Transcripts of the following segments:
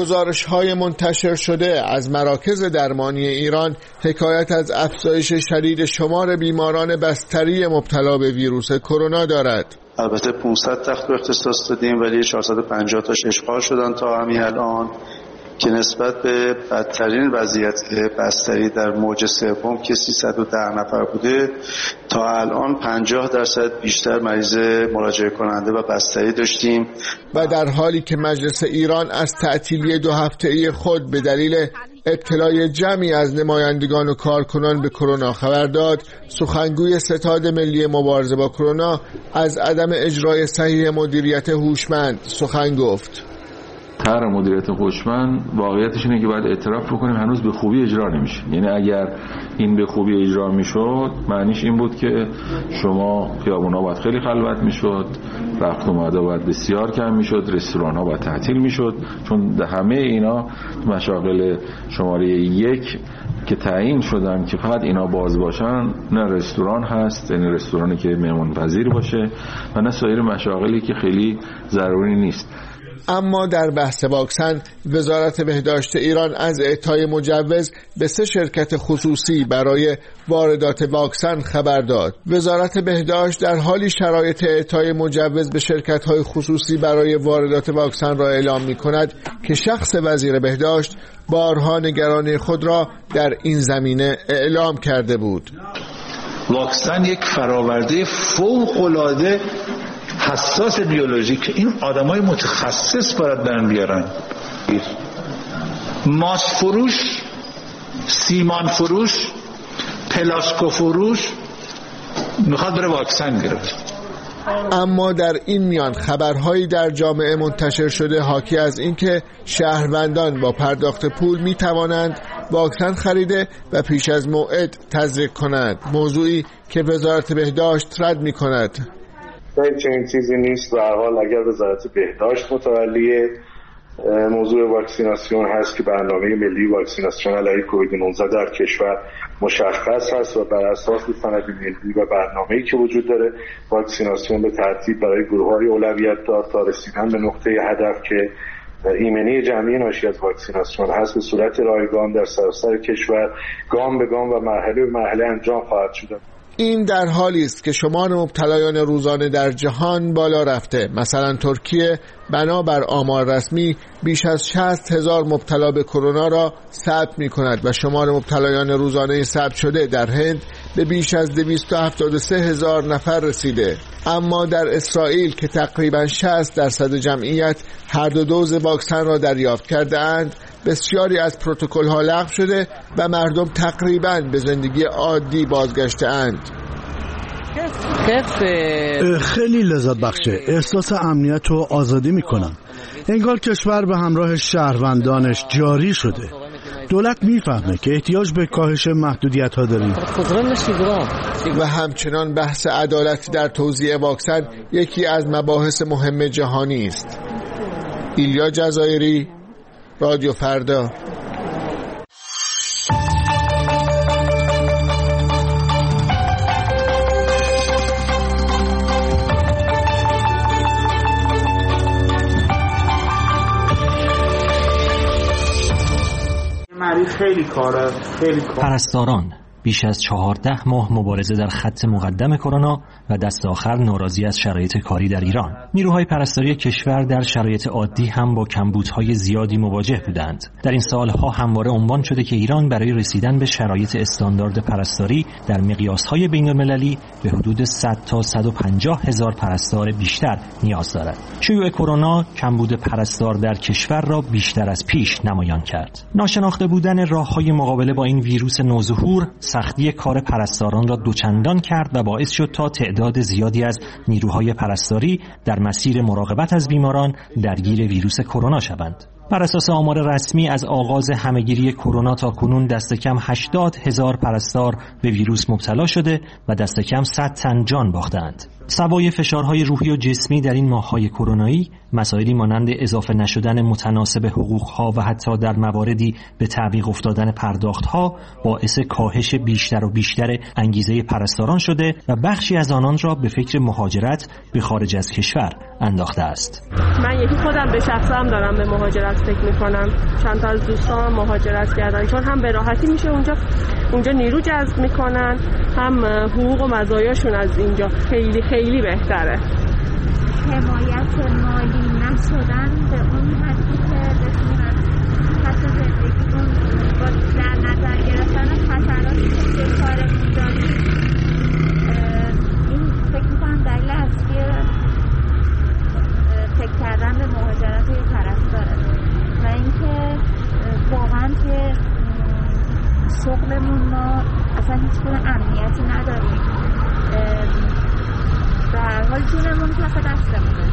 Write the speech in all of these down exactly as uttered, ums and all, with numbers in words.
گزارش‌های منتشر شده از مراکز درمانی ایران حکایت از افزایش شدید شمار بیماران بستری مبتلا به ویروس کرونا دارد. البته پانصد تخت رو اختصاص دادیم ولی چهارصد و پنجاه تاش اشغال شدن تا همین الان که نسبت به بدترین وضعیت بستری در موج سوم که سیصد و ده نفر بوده تا الان پنجاه درصد بیشتر مریض مراجعه کننده و بستری داشتیم. و در حالی که مجلس ایران از تعطیلی دو هفته‌ای خود به دلیل ابتلای جمعی از نمایندگان و کارکنان به کرونا خبر داد، سخنگوی ستاد ملی مبارزه با کرونا از عدم اجرای صحیح مدیریت هوشمند سخن گفت. طرح مدیریت هوشمند واقعیتش اینه که باید اعتراف بکنیم هنوز به خوبی اجرا نمیشه. یعنی اگر این به خوبی اجرا میشد معنیش این بود که شما خیابونا باید خیلی خلوت میشد، رفت و آمد باید بسیار کم میشد، رستوران ها باید تعطیل میشد، چون همه اینا مشاغل شماره یک که تعیین شدن که فقط اینا باز باشن، نه رستوران هست، یعنی رستورانی که مهمان پذیر باشه، و نه سایر مشاغلی که خیلی ضروری نیست. اما در بحث واکسن وزارت بهداشت ایران از اعطای مجوز به سه شرکت خصوصی برای واردات واکسن خبر داد. وزارت بهداشت در حالی شرایط اعطای مجوز به شرکت‌های خصوصی برای واردات واکسن را اعلام می‌کند که شخص وزیر بهداشت بارها نگرانی خود را در این زمینه اعلام کرده بود. واکسن یک فراورده فوق‌العاده حساس بیولوژیک، این آدمای متخصص باید برن بیارن. ماس فروش، سیمان فروش، پلاسکو فروش میخواد بره واکسن گرفت. اما در این میان خبرهایی در جامعه منتشر شده حاکی از اینکه شهروندان با پرداخت پول می توانند واکسن خریده و پیش از موعد تزریق کنند، موضوعی که وزارت بهداشت رد می کند. هیچ چنین چیزی نیست. و هر حال اگر وزارت بهداشت متولی موضوع واکسیناسیون هست که برنامه ملی واکسیناسیون علیه کووید نوزده در کشور مشخص هست و بر اساس سند ملی و برنامه‌ای که وجود داره واکسیناسیون به ترتیب برای گروه‌های اولویت دار تا رسیدن به نقطه هدف که ایمنی جمعی ناشی از واکسیناسیون هست به صورت رایگان در سراسر کشور گام به گام و مرحله به مرحله انجام خواهد شد. این در حالی است که شمار مبتلایان روزانه در جهان بالا رفته. مثلا ترکیه بنابر آمار رسمی بیش از شصت هزار مبتلا به کرونا را ثبت می کند و شمار مبتلایان روزانه ثبت شده در هند به بیش از دویست و هفتاد و سه هزار نفر رسیده. اما در اسرائیل که تقریبا شصت درصد جمعیت هر دو دوز واکسن را دریافت کرده اند، بسیاری از پروتکل ها لغو شده و مردم تقریبا به زندگی عادی بازگشته اند. خیلی لذت بخشه. احساس امنیت و آزادی میکنم. انگار کشور به همراه شهروندانش جاری شده. دولت میفهمه که احتیاج به کاهش محدودیت ها داریم. و همچنان بحث عدالت در توزیع واکسن یکی از مباحث مهم جهانی است. ایلیا جزایری، رادیو فردا. خیلی کاره خیلی کار. پرستاران بیش از چهارده ماه مبارزه در خط مقدم کرونا و دست آخر ناراضی از شرایط کاری در ایران. نیروهای پرستاری کشور در شرایط عادی هم با کمبودهای زیادی مواجه بودند. در این سالها همواره عنوان شده که ایران برای رسیدن به شرایط استاندارد پرستاری در مقیاسهای بین‌المللی به حدود صد تا صد و پنجاه هزار پرستار بیشتر نیاز دارد. شیوع کرونا کمبود پرستار در کشور را بیشتر از پیش نمایان کرد. ناشناخته بودن راه‌های مقابله با این ویروس نوظهور سختی کار پرستاران را دوچندان کرد و باعث شد تا تعداد زیادی از نیروهای پرستاری در مسیر مراقبت از بیماران درگیر ویروس کرونا شوند. بر اساس آمار رسمی از آغاز همهگیری کرونا تا کنون دست کم هشتاد هزار پرستار به ویروس مبتلا شده و دست کم صد تن جان باختند. سوای فشارهای روحی و جسمی در این ماه‌های کرونایی، مسائلی مانند اضافه نشدن متناسب حقوق‌ها و حتی در مواردی به تعویق افتادن پرداخت‌ها باعث کاهش بیشتر و بیشتر انگیزه پرستاران شده و بخشی از آنان را به فکر مهاجرت به خارج از کشور انداخته است. من یکی خودم به شخصم دارم به مهاجرت فکر میکنم چند تا از دوستان مهاجرت کردن، چون هم به راحتی میشه اونجا اونجا نیرو جذب میکنن، هم حقوق و مزایاشون از اینجا خیلی خیلی بهتره. حمایت مالی نشدن به اون حدی که بتونن حتی زندگیمون با در نظر گرفتن خطراتی که به کارمون داریم، این فکر میکنم دلیل اصلی فکر کردن به مهاجرت یه طرف داره و اینکه واقعا که شغلمون ما اصلا هیچ گونه امنیتی نداریم، به هر حال جونمون کف دستمونه،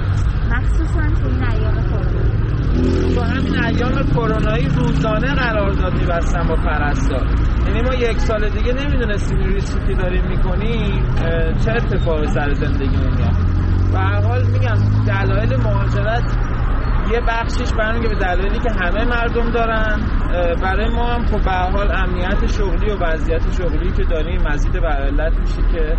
مخصوصا تو این ایام کرونا. با همین ایام کرونایی روزانه قرارداد می‌بستن با پرستار، یعنی ما یک سال دیگه نمیدونستیم ریسکی داریم میکنیم چه اتفاقی سر زندگی میاد. به هر حال میگم دلایل مهاجرت یه بخشش برمیگه به دلایلی که همه مردم دارن، برای ما هم خب به هر حال امنیت شغلی و وضعیت شغلی که داریم مزید بر علت میشه که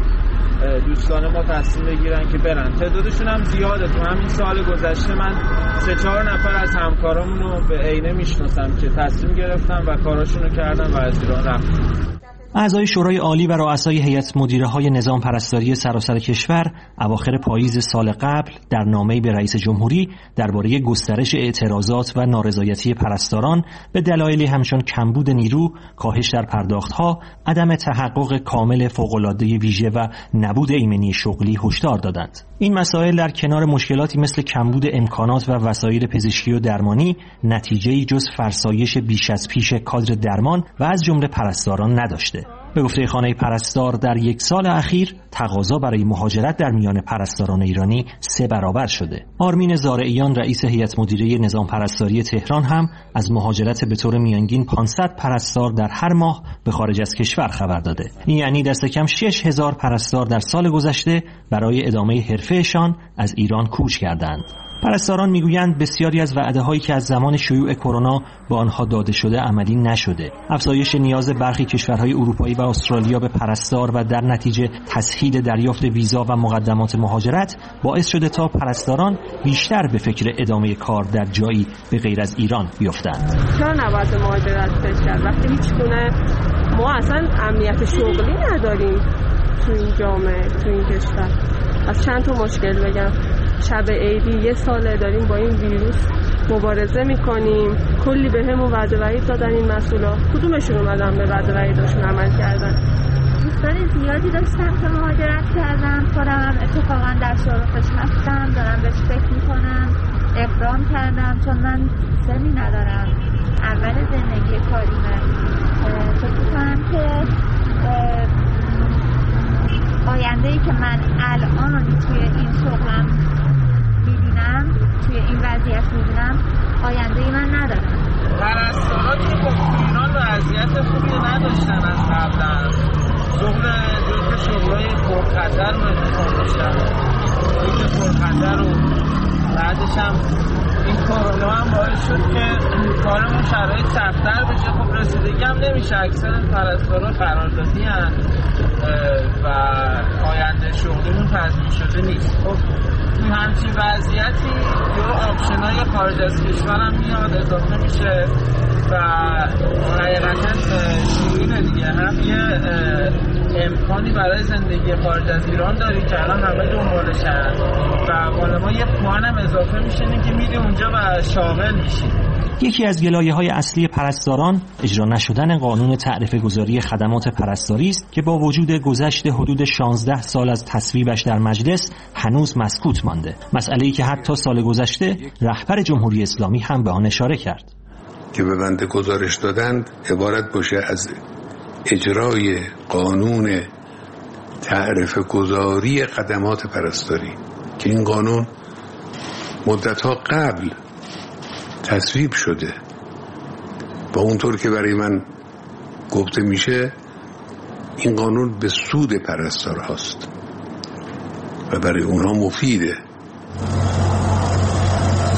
دوستان ما تصمیم بگیرن که برن. تعدادشون هم زیاده. تو همین سال گذشته من سه چهار نفر از همکارامون رو به عینه میشناسم که تصمیم گرفتن و کاراشون رو کردن و از ایران رفتن. اعضای شورای عالی و رؤسای هیئت مدیره های نظام پرستاری سراسر کشور اواخر پاییز سال قبل در نامه‌ای به رئیس جمهوری درباره گسترش اعتراضات و نارضایتی پرستاران به دلایلی همچون کمبود نیرو، کاهش در پرداخت‌ها، عدم تحقق کامل فوق‌العاده ویژه و نبود ایمنی شغلی هشدار دادند. این مسائل در کنار مشکلاتی مثل کمبود امکانات و وسایل پزشکی و درمانی نتیجه‌ای جز فرسایش بیش از پیش کادر درمان و از جمله پرستاران نداشته. به گفته خانه پرستار در یک سال اخیر تقاضا برای مهاجرت در میان پرستاران ایرانی سه برابر شده. آرمین زارعیان رئیس هیئت مدیره نظام پرستاری تهران هم از مهاجرت به طور میانگین پانصد پرستار در هر ماه به خارج از کشور خبر داده. این یعنی دست کم شش هزار پرستار در سال گذشته برای ادامه حرفه‌شان از ایران کوچ کردند. پرستاران میگویند بسیاری از وعده‌هایی که از زمان شیوع کرونا به آنها داده شده عملی نشده. افزایش نیاز برخی کشورهای اروپایی و استرالیا به پرستار و در نتیجه تسهیل دریافت ویزا و مقدمات مهاجرت باعث شده تا پرستاران بیشتر به فکر ادامه کار در جایی به غیر از ایران بیفتند. چرا نباید مهاجرت فکر کرد وقتی هیچ گونه ما اصلا امنیت شغلی نداریم تو این جامعه، تو این کشور؟ از چند تا مشکل بگم. شب عیدی یه ساله داریم با این ویروس مبارزه میکنیم، کلی به همون وعده وعید دادن این مسئولا، کدومشون اومدن به وعده وعیدشون عمل کردن؟ دوستان زیادی داشتم که مهاجرت کردم، خودم هم اتفاقا در شرفش هستم، دارم بهش فکر میکنم، اقدام کردم چون من سنی ندارم، اول زندگی کاریمه، فکر میکنم که آینده‌ای که من الان توی این شغلم می‌بینم، توی این وضعیت می‌بینم، آینده‌ای من ندارم. پرستارا که خب ایران وضعیت خوبی نداشتن از قبل. شغل جزء شغلای پرخطر رو انتخاب داشتن. شغل پرخطر رو بعدش هم این کرونا هم باعث شد که کارمون شرایط سخت‌تر بشه. خب رسیدگی هم نمیشه. اکثر پرستارا قراردادی هستن و آینده شغلیمون تضمین شده نیست. خب توی همچین وضعیتی یه آپشنای خارج از کشور هم میاد اضافه میشه و حقیقتا شیرینه دیگه. هم یه امکانی برای زندگی خارج از ایران داری که الان همه دنبالشن و بالا ما یه پوان هم اضافه میشه که میری اونجا و شاغل میشی. یکی از گلایه‌های اصلی پرستاران اجرا نشدن قانون تعرفه گذاری خدمات پرستاری است که با وجود گذشت حدود شانزده سال از تصویبش در مجلس هنوز مسکوت مانده. مسئله‌ای که حتی سال گذشته رهبر جمهوری اسلامی هم به آن اشاره کرد. که به بنده گزارش دادند عبارت باشه از اجرای قانون تعرفه گذاری خدمات پرستاری که این قانون مدت‌ها قبل تصویب شده و اونطور که برای من گفته میشه این قانون به سود پرستار هاست و برای اونها مفیده.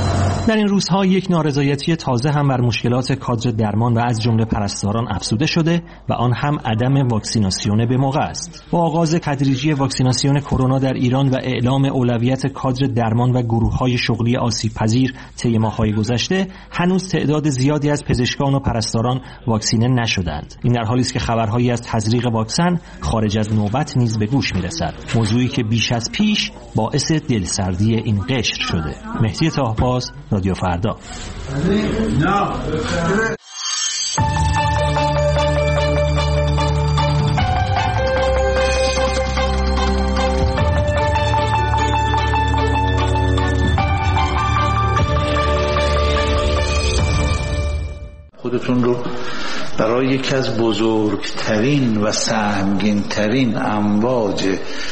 در این روزها یک نارضایتی تازه هم بر مشکلات کادر درمان و از جمله پرستاران افزوده شده و آن هم عدم واکسیناسیون به موقع است. با آغاز تدریجی واکسیناسیون کرونا در ایران و اعلام اولویت کادر درمان و گروه‌های شغلی آسیب‌پذیر طی ماه‌های گذشته، هنوز تعداد زیادی از پزشکان و پرستاران واکسینه نشدند. این در حالی است که خبرهایی از تزریق واکسن خارج از نوبت نیز به گوش می‌رسد، موضوعی که بیش از پیش باعث دلسردی این قشر شده. مهدی طاهباز، رادیو فردا. خودتون رو برای یکی از بزرگترین و سهمگینترین امواج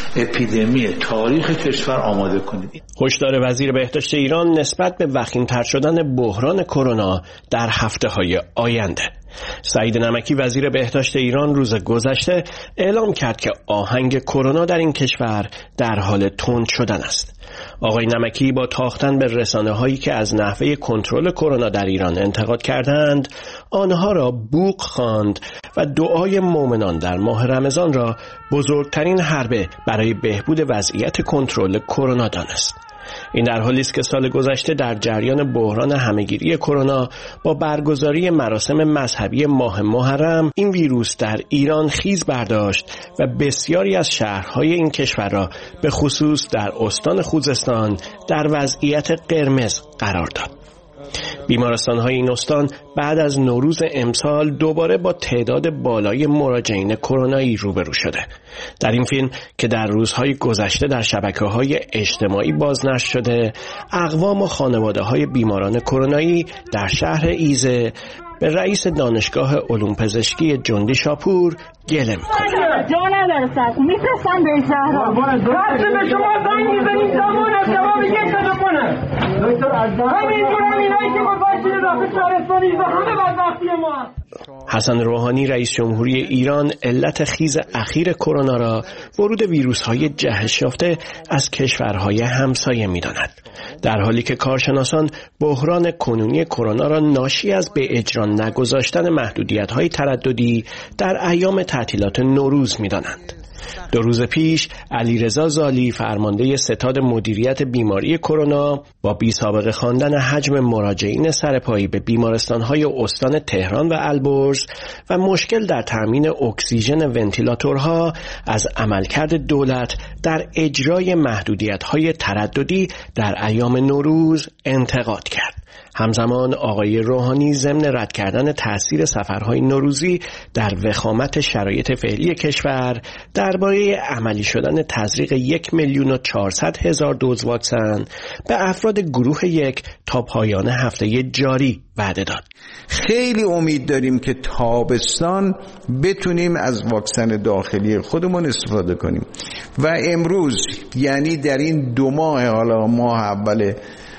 اپیدمی تاریخ کشور آماده کنید. هشدار وزیر بهداشت ایران نسبت به وخیم‌تر شدن بحران کرونا در هفته‌های آینده. سعید نمکی وزیر بهداشت ایران روز گذشته اعلام کرد که آهنگ کرونا در این کشور در حال تند شدن است. آقای نمکی با تاختن به رسانه‌هایی که از نحوه کنترل کرونا در ایران انتقاد کردند، آنها را بوق خواند و دعای مؤمنان در ماه رمضان را بزرگترین حربه برای بهبود وضعیت کنترل کرونا دانست. این در حالی است که سال گذشته در جریان بحران همهگیری کرونا با برگزاری مراسم مذهبی ماه محرم این ویروس در ایران خیز برداشت و بسیاری از شهرهای این کشور را به خصوص در استان خوزستان در وضعیت قرمز قرار داد. بیمارستان‌های این استان بعد از نوروز امسال دوباره با تعداد بالای مراجعین کرونایی روبرو شده. در این فیلم که در روزهای گذشته در شبکه‌های اجتماعی بازنشر شده، اقوام و خانواده‌های بیماران کرونایی در شهر ایزه به رئیس دانشگاه علوم پزشکی جندی شاپور گله می‌کنند. جا نداره میفرستن به زهرا. وقتی به شما زنگ می‌زنید زمان از جواب یک تلفنه. دکتر همینجور همینایی که گذاشتید داخل شهرستان ایزه همه بدبختی ما. حسن روحانی رئیس جمهوری ایران علت خیز اخیر کرونا را ورود ویروس‌های جهش یافته از کشورهای همسایه می‌داند، در حالی که کارشناسان بحران کنونی کرونا را ناشی از به اجرا نگذاشتن محدودیت‌های ترددی در ایام تعطیلات نوروز می‌دانند. دو روز پیش علیرضا زالی فرمانده ستاد مدیریت بیماری کرونا با بی سابقه خواندن حجم مراجعین سرپایی به بیمارستان‌های استان تهران و البرز و مشکل در تامین اکسیژن ونتیلاتورها از عملکرد دولت در اجرای محدودیت‌های ترددی در ایام نوروز انتقاد کرد. همزمان آقای روحانی ضمن رد کردن تأثیر سفرهای نوروزی در وخامت شرایط فعلی کشور درباره عملی شدن تزریق یک میلیون و چهارصد هزار دوز واکسن به افراد گروه یک تا پایان هفته جاری وعده داد. خیلی امید داریم که تابستان بتونیم از واکسن داخلی خودمون استفاده کنیم و امروز یعنی در این دو ماه، حالا ماه اول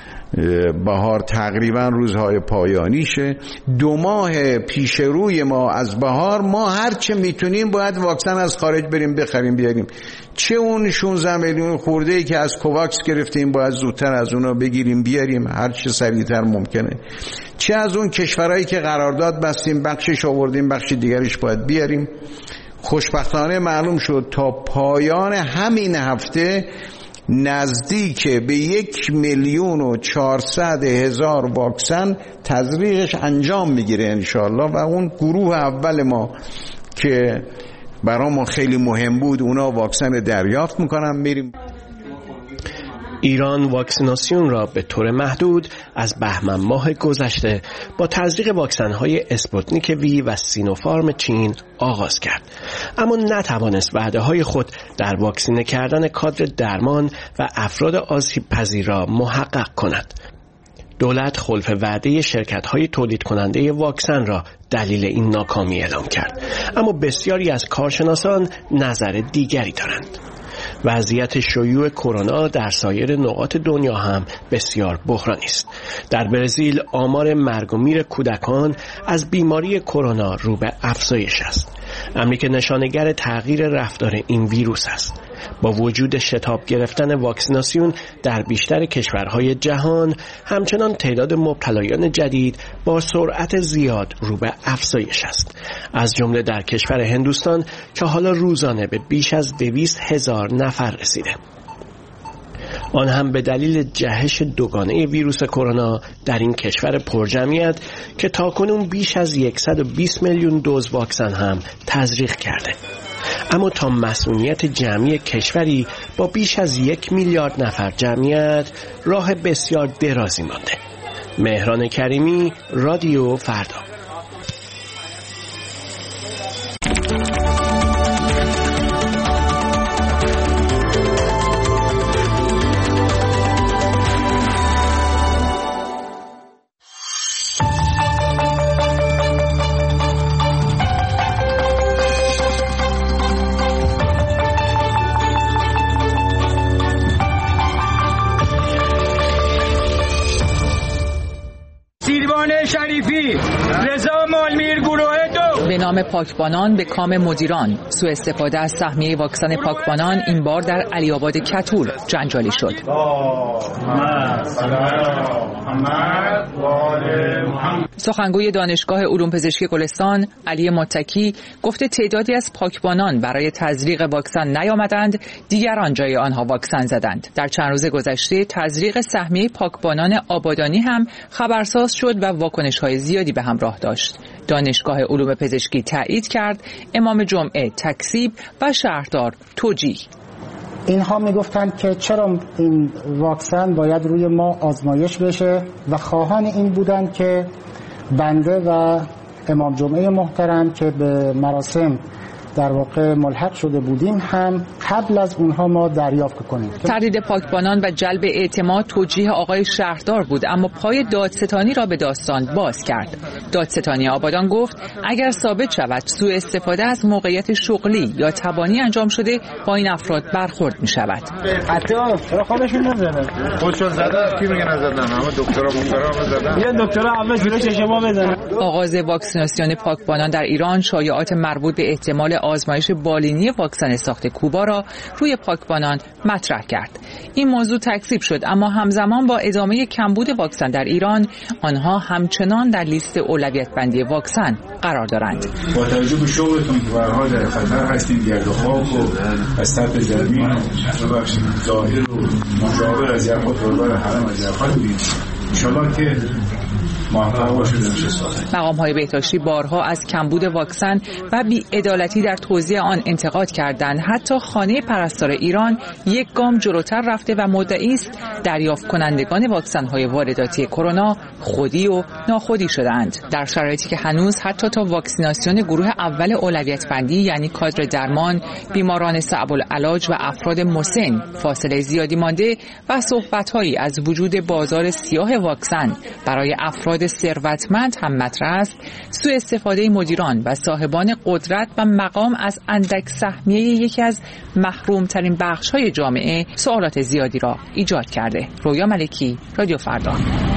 بهار تقریبا روزهای پایانیشه، دو ماه پیش روی ما از بهار ما هرچه میتونیم باید واکسن از خارج بریم بخریم بیاریم. چه اون شانزده میلیون خورده‌ای که از کوواکس گرفتیم باید زودتر از اونا بگیریم بیاریم هر چه سریعتر ممکنه، چه از اون کشورهایی که قرارداد بستیم بخشش آوردیم بخش دیگرش باید بیاریم. خوشبختانه معلوم شد تا پایان همین هفته نزدیک به یک میلیون و چهارصد هزار واکسن تزریقش انجام میگیره انشالله و اون گروه اول ما که برای ما خیلی مهم بود اونا واکسن دریافت میکنن. میریم ایران واکسیناسیون را به طور محدود از بهمن ماه گذشته با تزریق واکسن‌های اسپوتنیک وی و سینوفارم چین آغاز کرد، اما نتوانست وعده‌های خود در واکسینه کردن کادر درمان و افراد آسیب‌پذیر را محقق کند. دولت خلف وعده شرکت‌های تولید کننده واکسن را دلیل این ناکامی اعلام کرد، اما بسیاری از کارشناسان نظر دیگری دارند. وضعیت شیوع کرونا در سایر نقاط دنیا هم بسیار بحرانی است. در برزیل آمار مرگ و میر کودکان از بیماری کرونا رو به افزایش است. امری که نشانگر تغییر رفتار این ویروس است. با وجود شتاب گرفتن واکسیناسیون در بیشتر کشورهای جهان، همچنان تعداد مبتلایان جدید با سرعت زیاد رو به افزایش است. از جمله در کشور هندوستان که حالا روزانه به بیش از دویست هزار نفر رسیده. آن هم به دلیل جهش دوگانه ویروس کرونا در این کشور پرجمعیت که تاکنون بیش از صد و بیست میلیون دوز واکسن هم تزریق کرده. اما تا مسئولیت جمعی کشوری با بیش از یک میلیارد نفر جمعیت راه بسیار درازی مانده. مهران کریمی، رادیو فردا. به نام پاکبانان به کام مدیران، سوء استفاده از سهمیه واکسن پاکبانان این بار در علی آباد کتول جنجالی شد. سخنگوی دانشگاه علوم پزشکی گلستان علی متکی گفته تعدادی از پاکبانان برای تزریق واکسن نیامدند، دیگران جای آنها واکسن زدند. در چند روز گذشته تزریق سهمیه پاکبانان آبادانی هم خبرساز شد و واکنش‌های زیادی به همراه داشت. دانشگاه علوم پزشکی تایید کرد، امام جمعه تکذیب و شهردار توجیه. اینها میگفتند که چرا این واکسن باید روی ما آزمایش بشه و خواهان این بودند که بنده و امام جمعه محترم که به مراسم در واقع ملحق شده بودیم هم قبل از اونها ما دریافت کنیم. تردید پاکبانان و جلب اعتماد توجیه آقای شهردار بود، اما پای دادستانی را به داستان باز کرد. دادستانی آبادان گفت اگر ثابت شود سوء استفاده از موقعیت شغلی یا تبانی انجام شده با این افراد برخورد می شود. حتی چرا خودشون نزدن؟ خودشون زدن، کی میگه نزدن؟ همه دکترا مونترا زدن. یه دکترا اول جلوی چشما بزنن. آغاز واکسیناسیون پاکبانان در ایران شایعات مربوط به احتمال آزمایش بالینی واکسن ساخت کوبا را روی پاکبانان مطرح کرد. این موضوع تکذیب شد، اما همزمان با ادامه کمبود واکسن در ایران آنها همچنان در لیست اولویت بندی واکسن قرار دارند. با توجه به شغلتون که به هر حال در خطر هستید، گرد و خاک و از سطح زمین و بخش ظاهر و مشابه از یخ و تربر حرم از یخ بودید انشاءالله که مقام های بهداشتی بارها از کمبود واکسن و بی‌عدالتی در توزیع آن انتقاد کردند. حتی خانه پرستار ایران یک گام جلوتر رفته و مدعی است دریافت کنندگان واکسن های وارداتی کرونا خودی و ناخودی شدند، در شرایطی که هنوز حتی تا واکسیناسیون گروه اول اولویت بندی یعنی کادر درمان، بیماران صعب العلاج و افراد مسن فاصله زیادی مانده و صحبت‌هایی از وجود بازار سیاه واکسن برای افراد ثروتمند هم مطرح است. سوء استفاده مدیران و صاحبان قدرت و مقام از اندک سهمیه یکی از محروم ترین بخش های جامعه سوالات زیادی را ایجاد کرده. رویا ملکی، رادیو فردا.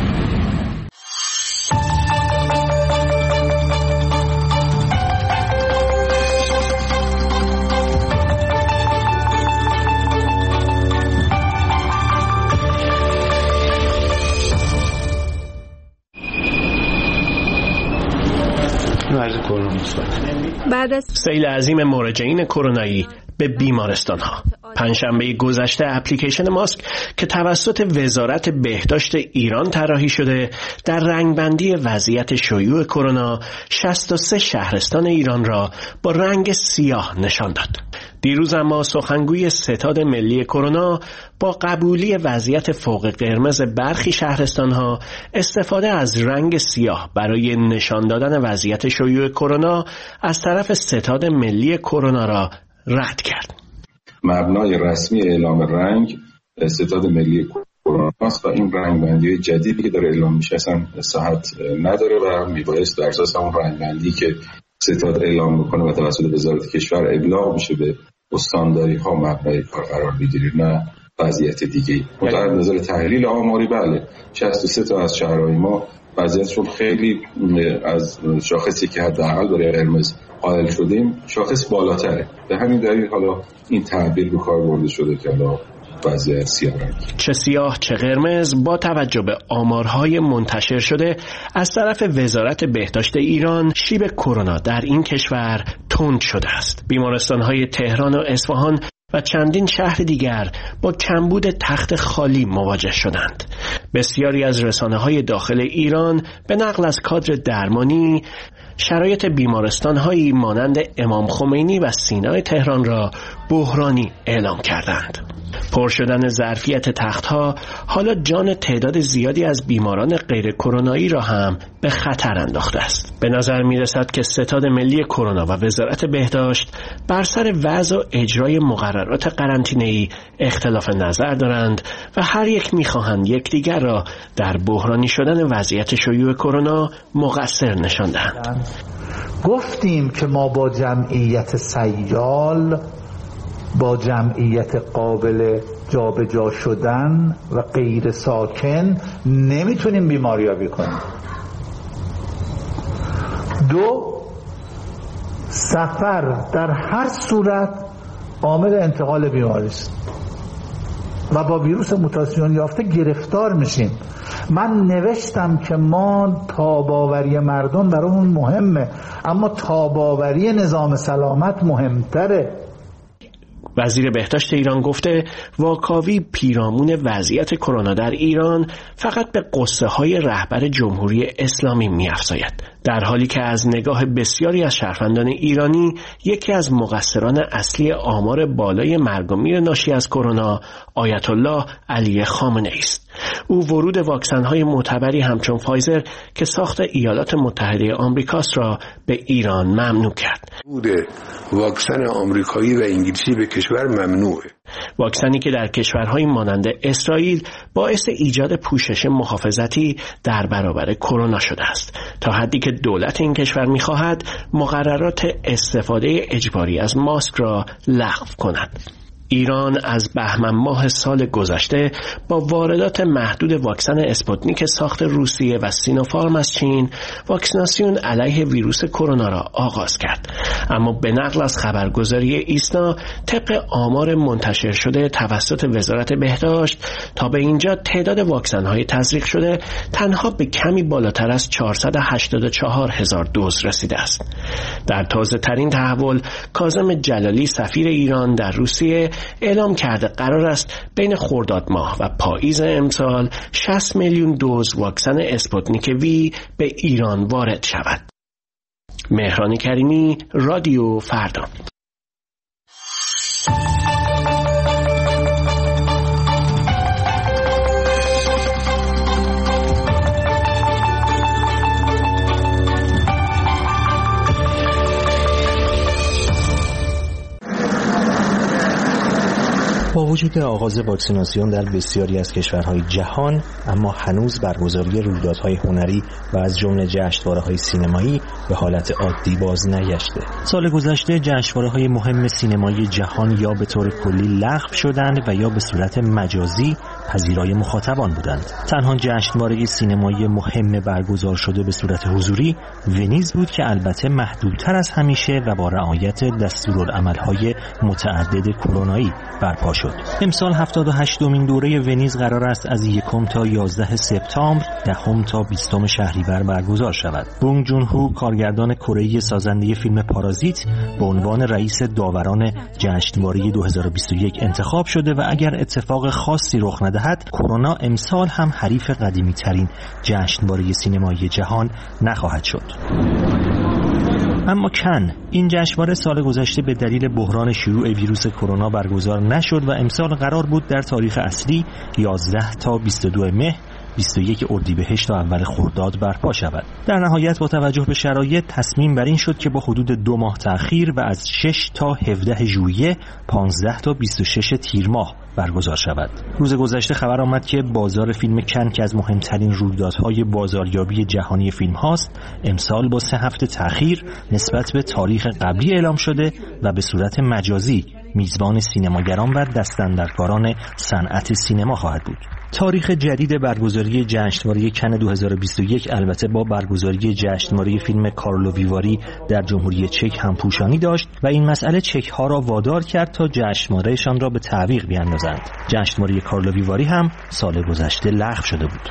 بعد از سیل عظیم مراجعین کرونایی به بیمارستان ها، پنجشنبه گذشته اپلیکیشن ماسک که توسط وزارت بهداشت ایران طراحی شده در رنگبندی وضعیت شیوع کرونا شصت و سه شهرستان ایران را با رنگ سیاه نشان داد. دیروز اما سخنگوی ستاد ملی کرونا با قبولی وضعیت فوق قرمز برخی شهرستان‌ها استفاده از رنگ سیاه برای نشان دادن وضعیت شیوع کرونا از طرف ستاد ملی کرونا را رد کرد. مبنای رسمی اعلام رنگ ستاد ملی کرونا است و این رنگبندی جدیدی که داره اعلام میشه اصلا صحت نداره و میبایست در اساس اون رنگبندی که ستاد اعلام میکنه و توسط وزارت کشور ابلاغ میشه به استانداری ها مبنای کار قرار بگیرید، نه وضعیت دیگه. متعرض نظر تحلیل آماری بله شصت و سه تا از شهرهای ما وضعیتشون خیلی از شاخصی که حداقل برای قرمز قائل شدیم شاخص بالاتره. به همین دلیل حالا این تعبیر به کار برده شده که حالا وضعیت سیاه رنگ، چه سیاه چه قرمز، با توجه به آمارهای منتشر شده از طرف وزارت بهداشت ایران، شیب کرونا در این کشور تند شده است. بیمارستان‌های تهران و اصفهان و چندین شهر دیگر با کمبود تخت خالی مواجه شدند. بسیاری از رسانه‌های داخل ایران به نقل از کادر درمانی شرایط بیمارستان‌هایی مانند امام خمینی و سینا تهران را بحرانی اعلام کردند. پر شدن ظرفیت تخت‌ها حالا جان تعداد زیادی از بیماران غیر کرونایی را هم به خطر انداخته است. به نظر می‌رسد که ستاد ملی کرونا و وزارت بهداشت بر سر وضع و اجرای مقررات قرنطینه‌ای اختلاف نظر دارند و هر یک می‌خواهند یکدیگر را در بحرانی شدن وضعیت شیوع کرونا مقصر نشان دهند. گفتیم که ما با جمعیت سیال، با جمعیت قابل جابجا شدن و غیر ساکن نمیتونیم بیماریابی کنیم. دو، سفر در هر صورت عامل انتقال بیماری است و با ویروس موتاسیون یافته گرفتار میشیم. من نوشتم که ما تاباوری مردم برامون مهمه، اما تاباوری نظام سلامت مهمتره. وزیر بهداشت ایران گفته واکاوی پیرامون وضعیت کرونا در ایران فقط به قصه های رهبر جمهوری اسلامی می‌افزاید، در حالی که از نگاه بسیاری از شهروندان ایرانی یکی از مقصران اصلی آمار بالای مرگ و میر ناشی از کرونا آیت الله علی خامنه‌ای است. او ورود واکسن‌های معتبری همچون فایزر که ساخت ایالات متحده آمریکاست را به ایران ممنوع کرد. ورود واکسن آمریکایی و انگلیسی به کشور ممنوعه. واکسنی که در کشورهای مانند اسرائیل باعث ایجاد پوشش محافظتی در برابر کرونا شده است، تا حدی که دولت این کشور می‌خواهد مقررات استفاده اجباری از ماسک را لغو کند. ایران از بهمن ماه سال گذشته با واردات محدود واکسن اسپوتنیک ساخت روسیه و سینوفارم از چین واکسیناسیون علیه ویروس کرونا را آغاز کرد، اما به نقل از خبرگزاری ایسنا طبق آمار منتشر شده توسط وزارت بهداشت تا به اینجا تعداد واکسن‌های تزریق شده تنها به کمی بالاتر از چهارصد و هشتاد و چهار هزار دوز رسیده است. در تازه ترین تحول کاظم جلالی سفیر ایران در روسیه اعلام کرده قرار است بین خرداد ماه و پاییز امسال شصت میلیون دوز واکسن اسپوتنیک وی به ایران وارد شود. مهران کریمی، رادیو فردا. با وجود آغاز واکسیناسیون در بسیاری از کشورهای جهان، اما هنوز برگزاری رویدادهای هنری و از جمله جشنواره‌های سینمایی به حالت عادی باز نگشته. سال گذشته جشنواره‌های مهم سینمایی جهان یا به طور کلی لغو شدند و یا به صورت مجازی پذیرای مخاطبان بودند. تنها جشنواره سینمایی مهم برگزار شده به صورت حضوری ونیز بود که البته محدودتر از همیشه و با رعایت دستورالعمل‌های متعدد کرونایی برپا شد. امسال هفتاد و هشتمین دوره ونیز قرار است از یکم تا یازده سپتامبر، دهم تا بیستم شهریور برگزار شود. بونگ جون هو، کارگردان کره‌ای سازنده فیلم پارازیت، به عنوان رئیس داوران جشنواره دو هزار و بیست و یک انتخاب شده و اگر اتفاق خاصی رخ ندهد، کرونا امسال هم حریف قدیمی ترین جشنواره سینمایی جهان نخواهد شد. اما کن، این جشنواره سال گذشته به دلیل بحران شیوع ویروس کرونا برگزار نشد و امسال قرار بود در تاریخ اصلی یازده تا بیست و دو مهر، بیست و یک اردیبهشت تا اول خرداد برپا شود. در نهایت با توجه به شرایط تصمیم بر این شد که با حدود دو ماه تأخیر و از شش تا هفده ژوئیه، پانزده تا بیست و شش تیر ماه برگزار شود. روز گذشته خبر آمد که بازار فیلم کن که از مهمترین رویدادهای بازاریابی جهانی فیلم هاست، امسال با سه هفته تأخیر نسبت به تاریخ قبلی اعلام شده و به صورت مجازی میزبان سینماگران و دستاندرکاران صنعت سینما خواهد بود. تاریخ جدید برگزاری جشنواره کن دو هزار و بیست و یک البته با برگزاری جشنواره فیلم کارلووی واری در جمهوری چک هم پوشانی داشت و این مسئله چک ها را وادار کرد تا جشنوارهشان را به تعویق بیاندازند. جشنواره کارلووی واری هم سال گذشته لغو شده بود.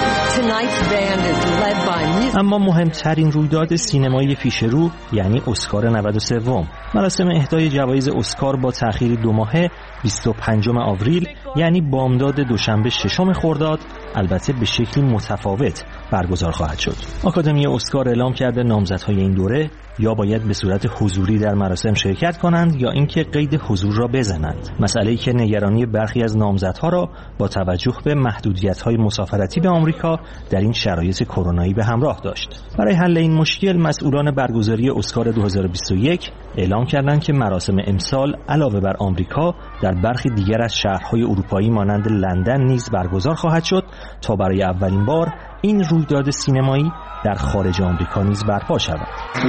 اما مهمترین رویداد سینمایی پیش رو یعنی اسکار نود و سه، مراسم اهدای جوایز اسکار با تأخیری دو ماهه بیست و پنجم آوریل یعنی بامداد دوشنبه ششم خرداد البته به شکلی متفاوت برگزار خواهد شد. آکادمی اسکار اعلام کرده نامزدهای این دوره یا باید به صورت حضوری در مراسم شرکت کنند یا اینکه قید حضور را بزنند. مسئله‌ای که نگرانی برخی از نامزدها را با توجه به محدودیت‌های مسافرتی به آمریکا در این شرایط کرونایی به همراه داشت. برای حل این مشکل مسئولان برگزاری اسکار دو هزار و بیست و یک اعلام کردند که مراسم امسال علاوه بر آمریکا در برخی دیگر از شهرهای اروپایی مانند لندن نیز برگزار خواهد شد تا برای اولین بار این رویداد سینمایی در خارج آمریکا نیز برپا شود.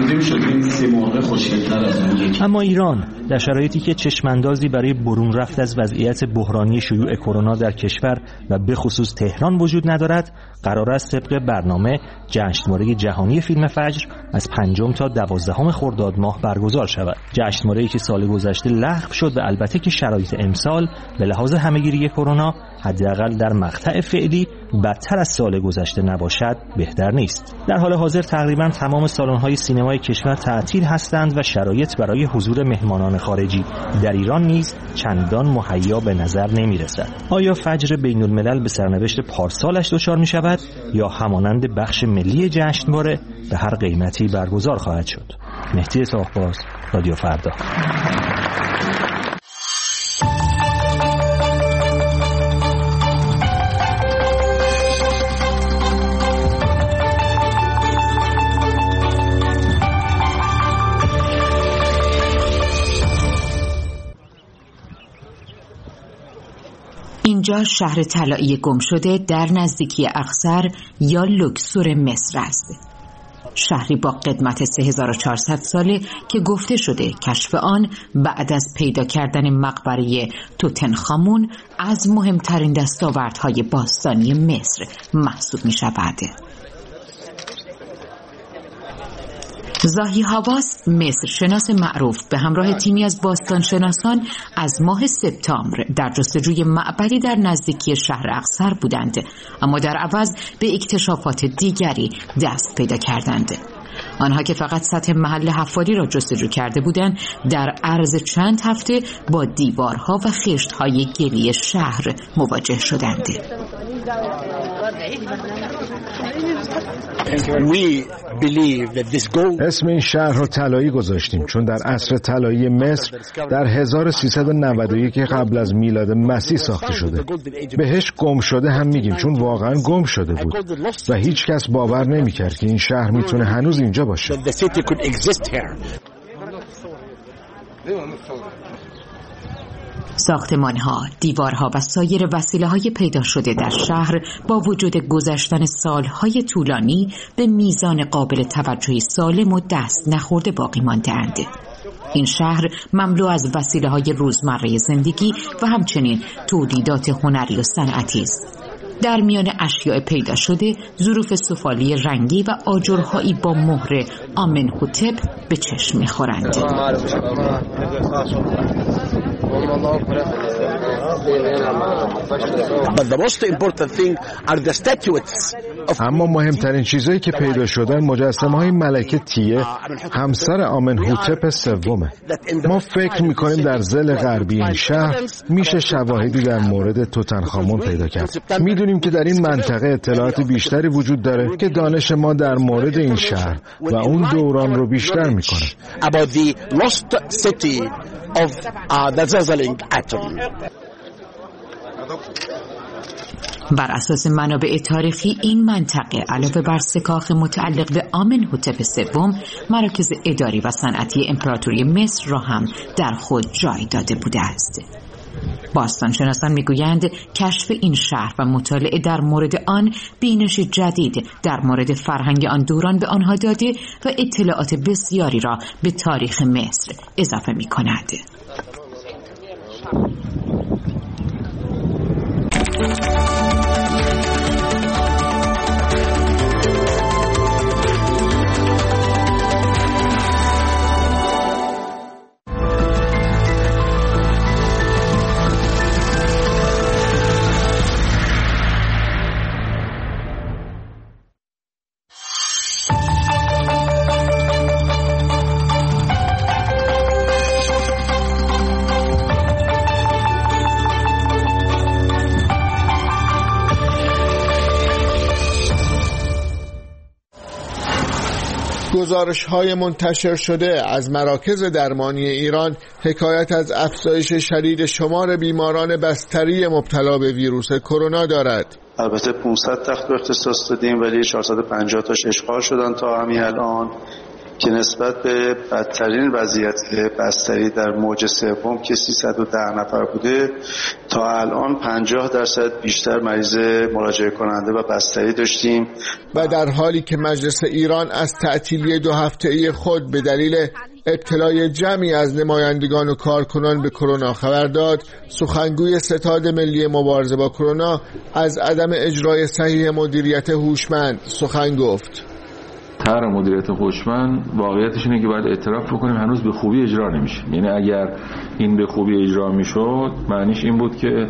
اما ایران در شرایطی که چشماندازی برای برون رفت از وضعیت بحرانی شیوع کرونا در کشور و به خصوص تهران وجود ندارد، قرار است طبق برنامه جشنواره جهانی فیلم فجر از پنجم تا دوازدهم خرداد ماه برگزار شود. جشنواره‌ای که سال گذشته لغو شد و البته که شرایط امسال به لحاظ همهگیری کرونا حداقل در مقطع فعلی بدتر از سال گذشته نباشد بهتر نیست. در حال حاضر تقریبا تمام سالن‌های سینمای کشور تعطیل هستند و شرایط برای حضور مهمانان خارجی در ایران نیز چندان مهیا به نظر نمی‌رسد. آیا فجر بین‌الملل به سرنوشت پارسالش دچار می‌شود یا همانند بخش ملی جشنواره به هر قیمتی برگزار خواهد شد؟ مهدی ساخباز، رادیو فردا. اینجا شهر طلایی گم شده در نزدیکی اقصر یا لوکسور مصر است. شهری با قدمت سه هزار و چهارصد ساله که گفته شده کشف آن بعد از پیدا کردن مقبره توتنخامون از مهمترین دستاوردهای باستانی مصر محسوب می شود. زاهی هاواس، مصر شناس معروف به همراه تیمی از باستانشناسان از ماه سپتامبر در جستجوی معبدی در نزدیکی شهر اقصر بودند، اما در عوض به اکتشافات دیگری دست پیدا کردند. آنها که فقط سطح محل حفاری را جستجو کرده بودند در عرض چند هفته با دیوارها و خشت‌های گلی شهر مواجه شدند. اسم این شهر رو طلایی گذاشتیم چون در عصر طلایی مصر در هزار و سیصد و نود و یک قبل از میلاد مسیح ساخته شده. بهش گم شده هم میگیم چون واقعا گم شده بود و هیچ کس باور نمیکرد که این شهر میتونه هنوز اینجا باشه. ساختمان‌ها، دیوارها و سایر وسیله‌های پیدا شده در شهر با وجود گذشتن سالهای طولانی به میزان قابل توجهی سالم و دست نخورده باقی مانده‌اند. این شهر مملو از وسیله‌های روزمره زندگی و همچنین تولیدات هنری و صنعتی است. در میان اشیاء پیدا شده ظروف سفالی رنگی و آجرهایی با مهر آمنهوتپ به چشم می‌خورند. اما مهمترین چیزایی که پیدا شدن مجسمه‌های ملکه تیه همسر آمنهوتپ سومه. ما فکر می‌کنیم در ظل غربی این شهر میشه شواهدی در مورد توتنخامون پیدا کرد. می‌دونیم که در این منطقه اطلاعات بیشتری وجود داره که دانش ما در مورد این شهر و اون دوران رو بیشتر می‌کنه. of uh, the sizzling atom. بر اساس منابع تاریخی این منطقه علاوه بر سکاخ متعلق به آمنهوتپ سوم مراکز اداری و صنعتی امپراتوری مصر را هم در خود جای داده بوده است. باستانشناسان میگویند کشف این شهر و مطالعه در مورد آن بینش جدید در مورد فرهنگ آن دوران به آنها داده و اطلاعات بسیاری را به تاریخ مصر اضافه می‌کند. گزارش‌های منتشر شده از مراکز درمانی ایران حکایت از افزایش شدید شمار بیماران بستری مبتلا به ویروس کرونا دارد. البته پانصد تخت اختصاص دادیم ولی چهارصد و پنجاه تاش اشغال شدن تا همین الان که نسبت به بدترین وضعیت بستری در موج سوم که سیصد و ده نفر بوده تا الان پنجاه درصد بیشتر مریض مراجعه کننده و بستری داشتیم. و در حالی که مجلس ایران از تعطیلی دو هفته‌ای خود به دلیل ابتلای جمعی از نمایندگان و کارکنان به کرونا خبر داد، سخنگوی ستاد ملی مبارزه با کرونا از عدم اجرای صحیح مدیریت هوشمند سخن گفت. طرح مدیریت هوشمند واقعیتش اینه که باید اعتراف بکنیم هنوز به خوبی اجرا نمیشه. یعنی اگر این به خوبی اجرا میشد معنیش این بود که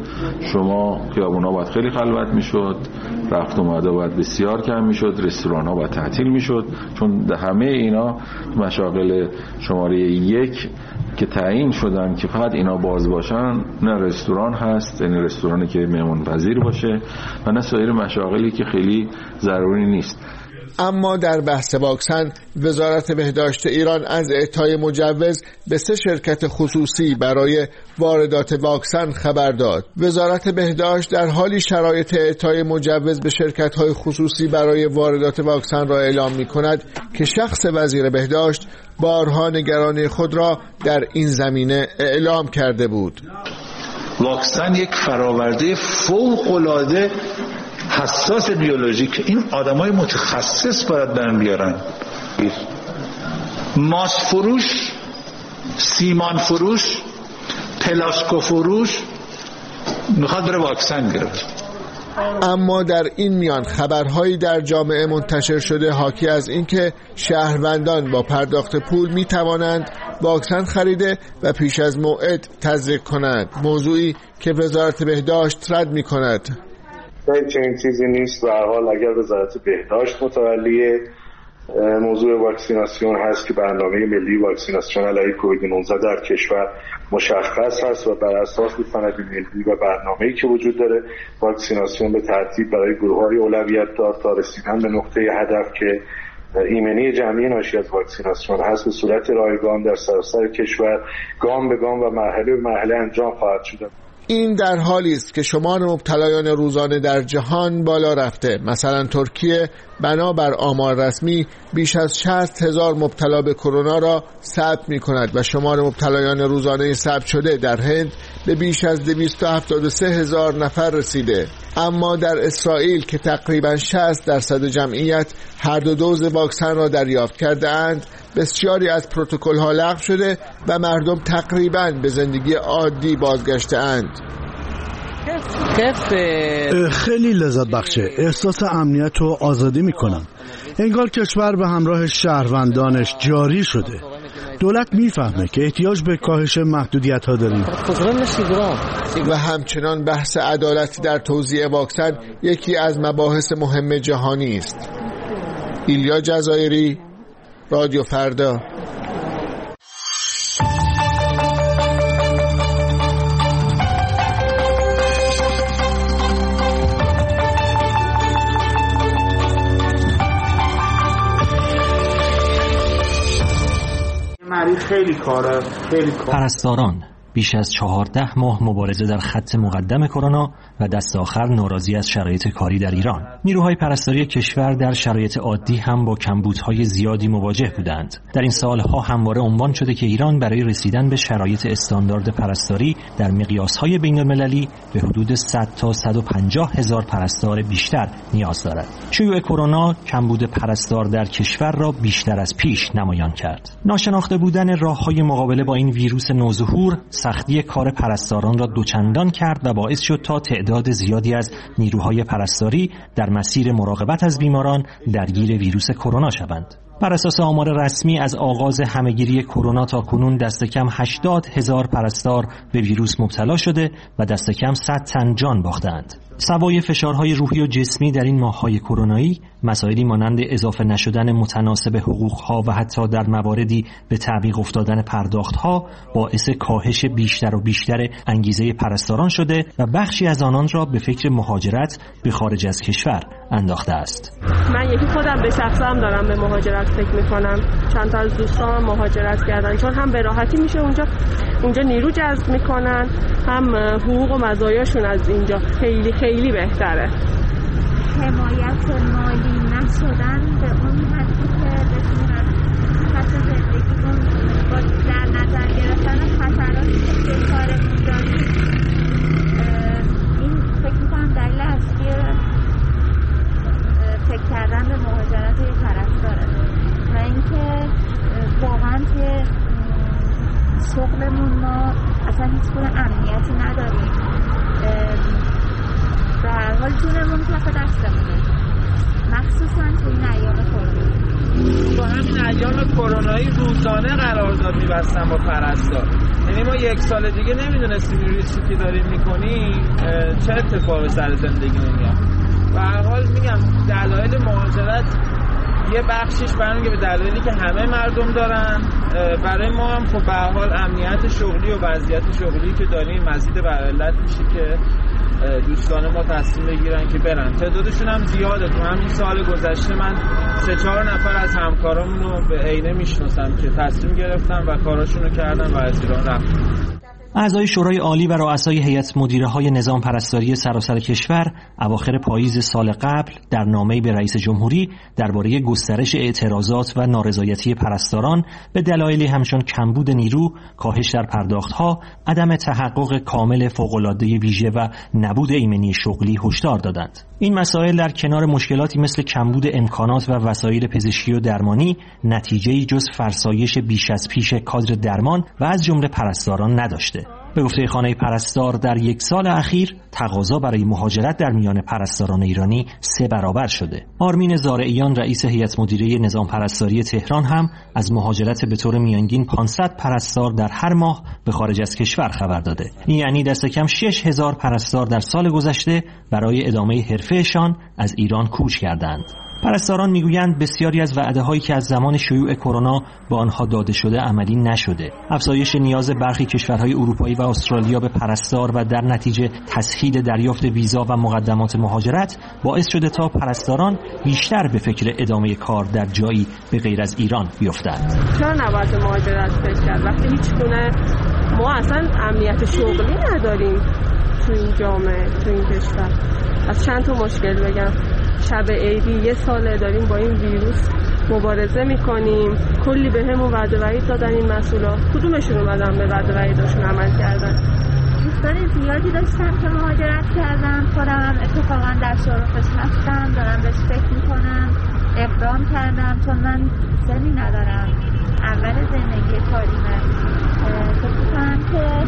شما خیابونا باید خیلی خلوت میشد، رفت و آمد باید بسیار کم میشد، رستوران ها باید تعطیل میشد، چون همه اینا مشاغل شماره یک که تعیین شدن که فقط اینا باز باشن، نه رستوران هست یعنی رستورانی که مهمون پذیر باشه و نه سایر مشاغلی که خیلی ضروری نیست. اما در بحث واکسن وزارت بهداشت ایران از اعطای مجوز به سه شرکت خصوصی برای واردات واکسن خبر داد. وزارت بهداشت در حالی شرایط اعطای مجوز به شرکت‌های خصوصی برای واردات واکسن را اعلام می‌کند که شخص وزیر بهداشت بارها نگرانی خود را در این زمینه اعلام کرده بود. واکسن یک فراورده فوق‌العاده حساس بیولوژیک، این آدمای متخصص باید برن بیارن. ماس فروش، سیمان فروش، پلاسکو فروش میخواد بره واکسن گرفت. اما در این میان خبرهایی در جامعه منتشر شده حاکی از اینکه شهروندان با پرداخت پول می توانند واکسن خریده و پیش از موعد تزریق کنند، موضوعی که وزارت بهداشت رد می کند. چنین چیزی نیست. به هر حال اگر وزارت بهداشت متولی موضوع واکسیناسیون هست که برنامه ملی واکسیناسیون علیه کووید نوزده در کشور مشخص هست و بر اساس سند ملی و برنامه‌ای که وجود داره واکسیناسیون به ترتیب برای گروه‌های اولویت دار تا رسیدن به نقطه هدف که ایمنی جمعی ناشی از واکسیناسیون هست به صورت رایگان در سراسر کشور گام به گام و مرحله به مرحله انجام خواهد شد. این در حالی است که شمار مبتلایان روزانه در جهان بالا رفته. مثلا ترکیه بنابر آمار رسمی بیش از شصت هزار مبتلا به کرونا را ثبت می کند و شمار مبتلایان روزانه ثبت شده در هند به بیش از دویست و هفتاد و سه هزار نفر رسیده. اما در اسرائیل که تقریبا شصت درصد جمعیت هر دو دوز واکسن را دریافت کرده اند، بسیاری از پروتکل ها لغو شده و مردم تقریبا به زندگی عادی بازگشته اند. خیلی لذت بخشه. احساس امنیت و آزادی میکنم. انگار کشور به همراه شهروندانش جاری شده. دولت میفهمه که احتیاج به کاهش محدودیت ها داریم. و همچنان بحث عدالت در توزیع واکسن یکی از مباحث مهم جهانی است. ایلیا جزایری، رادیو فردا. خیلی کاره خیلی کار. پرستاران بیش از چهارده ماه مبارزه در خط مقدم کرونا و دست آخر ناراضی از شرایط کاری در ایران. نیروهای پرستاری کشور در شرایط عادی هم با کمبودهای زیادی مواجه بودند. در این سالها همواره عنوان شده که ایران برای رسیدن به شرایط استاندارد پرستاری در مقیاسهای بین‌المللی به حدود صد تا صد و پنجاه هزار پرستار بیشتر نیاز دارد. شیوع کرونا کمبود پرستار در کشور را بیشتر از پیش نمایان کرد. ناشناخته بودن راههای مقابله با این ویروس نوظهور سختی کار پرستاران را دوچندان کرد و باعث شد تا تعداد زیادی از نیروهای پرستاری در مسیر مراقبت از بیماران درگیر ویروس کرونا شوند. بر اساس آمار رسمی از آغاز همهگیری کرونا تا کنون دست کم هشتاد هزار پرستار به ویروس مبتلا شده و دست کم صد تن جان باختند. سوای فشارهای روحی و جسمی در این ماه‌های کرونایی، مسائلی مانند اضافه نشدن متناسب حقوق‌ها و حتی در مواردی به تعویق افتادن پرداخت‌ها باعث کاهش بیشتر و بیشتر انگیزه پرستاران شده و بخشی از آنان را به فکر مهاجرت به خارج از کشور انداخته است. من یکی خودم به شخصه هم دارم به مهاجرت فکر می‌کنم. چند تا از دوستام مهاجرت کردن چون هم به راحتی میشه اونجا اونجا نیرو جذب می‌کنن، هم حقوق و مزایاشون از اینجا خیلی خیلی بهتره. حمایت مالی نشدن به اون حدی که بتونن خط زندگیمون با در نظر گرفتن خطراتی که به کارمون داریم، این فکر می‌کنم دلیل اصلی فکر کردن به مهاجرت یک پرستاره و اینکه واقعا توی شغلمون ما اصلا هیچ گونه امنیتی نداریم. به هر حال جونمون کف دستمونه، مخصوصا توی این ایام کرونایی. با همین ایام کرونایی روزانه قرارداد می‌بستن با پرستار. یعنی ما یک سال دیگه نمیدونستیم روی چی که داریم میکنیم چه اتفاقی سر زندگی میاد. به هر حال میگم دلایل مهاجرت یه بخشش برمیگه به دلایلی که همه مردم دارن. برای ما هم خب به هر حال امنیت شغلی و وضعیت شغلی که داریم مزید بر علت میشه که دوستان ما تصمیم بگیرن که برن. تعدادشون هم زیاده. تو همین سال گذشته من سه چهار نفر از همکارامون رو به عینه میشناسم که تصمیم گرفتن و کاراشون رو کردن و از ایران رفتن. اعضای شورای عالی و رؤسای هیئت مدیره های نظام پرستاری سراسر کشور اواخر پاییز سال قبل در نامه‌ای به رئیس جمهوری درباره گسترش اعتراضات و نارضایتی پرستاران به دلایلی همچون کمبود نیرو، کاهش در پرداخت‌ها، عدم تحقق کامل فوق‌العاده ویژه و نبود ایمنی شغلی هشدار دادند. این مسائل در کنار مشکلاتی مثل کمبود امکانات و وسایل پزشکی و درمانی نتیجه‌ای جز فرسایش بیش از پیش کادر درمان و از جمله پرستاران نداشته. به گفته خانه پرستار در یک سال اخیر تقاضا برای مهاجرت در میان پرستاران ایرانی سه برابر شده. آرمین زارعیان رئیس هیئت مدیره نظام پرستاری تهران هم از مهاجرت به طور میانگین پانصد پرستار در هر ماه به خارج از کشور خبر داده. این یعنی دست کم شش هزار پرستار در سال گذشته برای ادامه حرفه‌شان از ایران کوچ کردند. پرستاران میگویند بسیاری از وعده‌هایی که از زمان شیوع کرونا به آنها داده شده عملی نشده. افزایش نیاز برخی کشورهای اروپایی و استرالیا به پرستار و در نتیجه تسهیل دریافت ویزا و مقدمات مهاجرت باعث شده تا پرستاران بیشتر به فکر ادامه کار در جایی به غیر از ایران بیفتند. چرا نباید مهاجرت فکر کرد وقتی هیچ گونه ما اصلا امنیت شغلی نداریم تو این جامعه، تو این کشور؟ از چند تا مشکل بگم. شب عیدی یه ساله داریم با این ویروس مبارزه میکنیم، کلی به همون وعده وعید دادن این مسئولا، کدومشون اومدن به وعده وعیداشون عمل کردن؟ دوستان زیادی داشتم که مهاجرت کردم، خودم هم اتفاقا در شروعش هستم، دارم بهش فکر میکنم، اقدام کردم چون من سنی ندارم، اول زندگی کاریمه. فکر میکنم که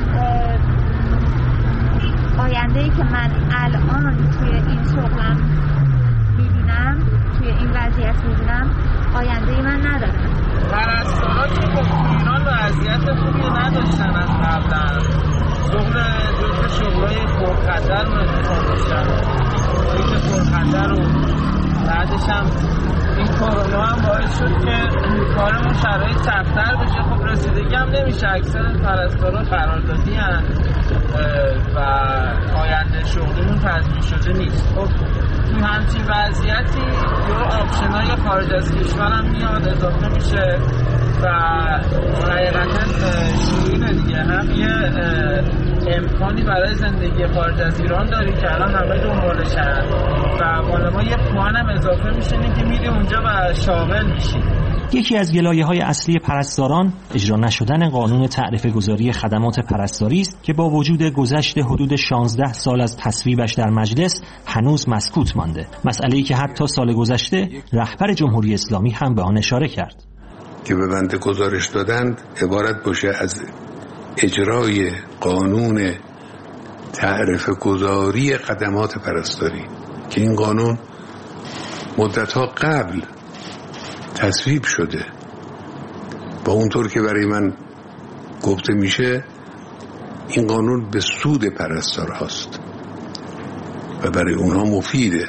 آینده‌ای که من الان توی این شغلم میبینم، توی این وضعیت میبینم، آینده‌ای من ندارم. پرستارا که با ایران وضعیت خوبی نداشتن از قبلا. شغل جزو شغلای پرخطر رو انتخاب داشتن. شغل پرخطر رو بعدش هم این کرونا هم باعث شد که کارمون شرایط سخت‌تر بشه. خب رسیدگی هم نمیشه. اکثر پرستارا قراردادی هستن و آینده شغلیمون تضمین شده نیست. خب توی همچین وضعیتی یه آپشنای خارج از کشور هم میاد اضافه میشه و حقیقتا شیرینه دیگه. هم یه امکانی برای زندگی خارج از ایران داری که الان همه دنبالشن و بالا ما یه پوان هم اضافه میشه که میری اونجا و شاغل میشی. یکی از گلایه‌های اصلی پرستاران اجرا نشدن قانون تعرفه گذاری خدمات پرستاری است که با وجود گذشت حدود شانزده سال از تصویبش در مجلس هنوز مسکوت مانده. مسئله‌ای که حتی سال گذشته رهبر جمهوری اسلامی هم به آن اشاره کرد. که به بنده گزارش دادند عبارت باشه از اجرای قانون تعرفه گذاری خدمات پرستاری که این قانون مدتها قبل تصویب شده و اونطور که برای من گفته میشه این قانون به سود پرستار هاست و برای اونها مفیده.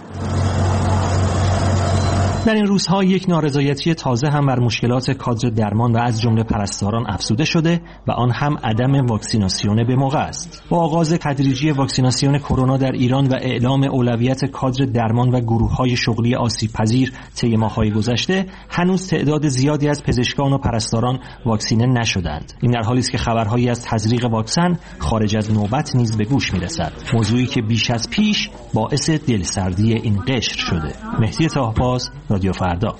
در این روزها یک نارضایتی تازه هم بر مشکلات کادر درمان و از جمله پرستاران افزوده شده و آن هم عدم واکسیناسیون به موقع است. با آغاز تدریجی واکسیناسیون کرونا در ایران و اعلام اولویت کادر درمان و گروه‌های شغلی آسیب‌پذیر طی ماه‌های گذشته، هنوز تعداد زیادی از پزشکان و پرستاران واکسینه نشدند. این در حالی است که خبرهایی از تزریق واکسن خارج از نوبت نیز به گوش می‌رسد. موضوعی که بیش از پیش باعث دلسردی این قشر شده. مهدی طاهباز، رادیو فردا.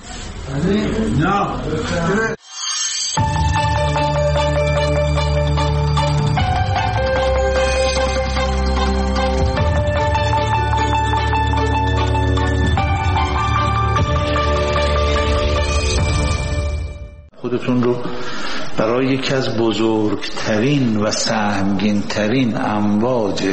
خودتون رو برای یکی از بزرگترین و سهمگینترین امواج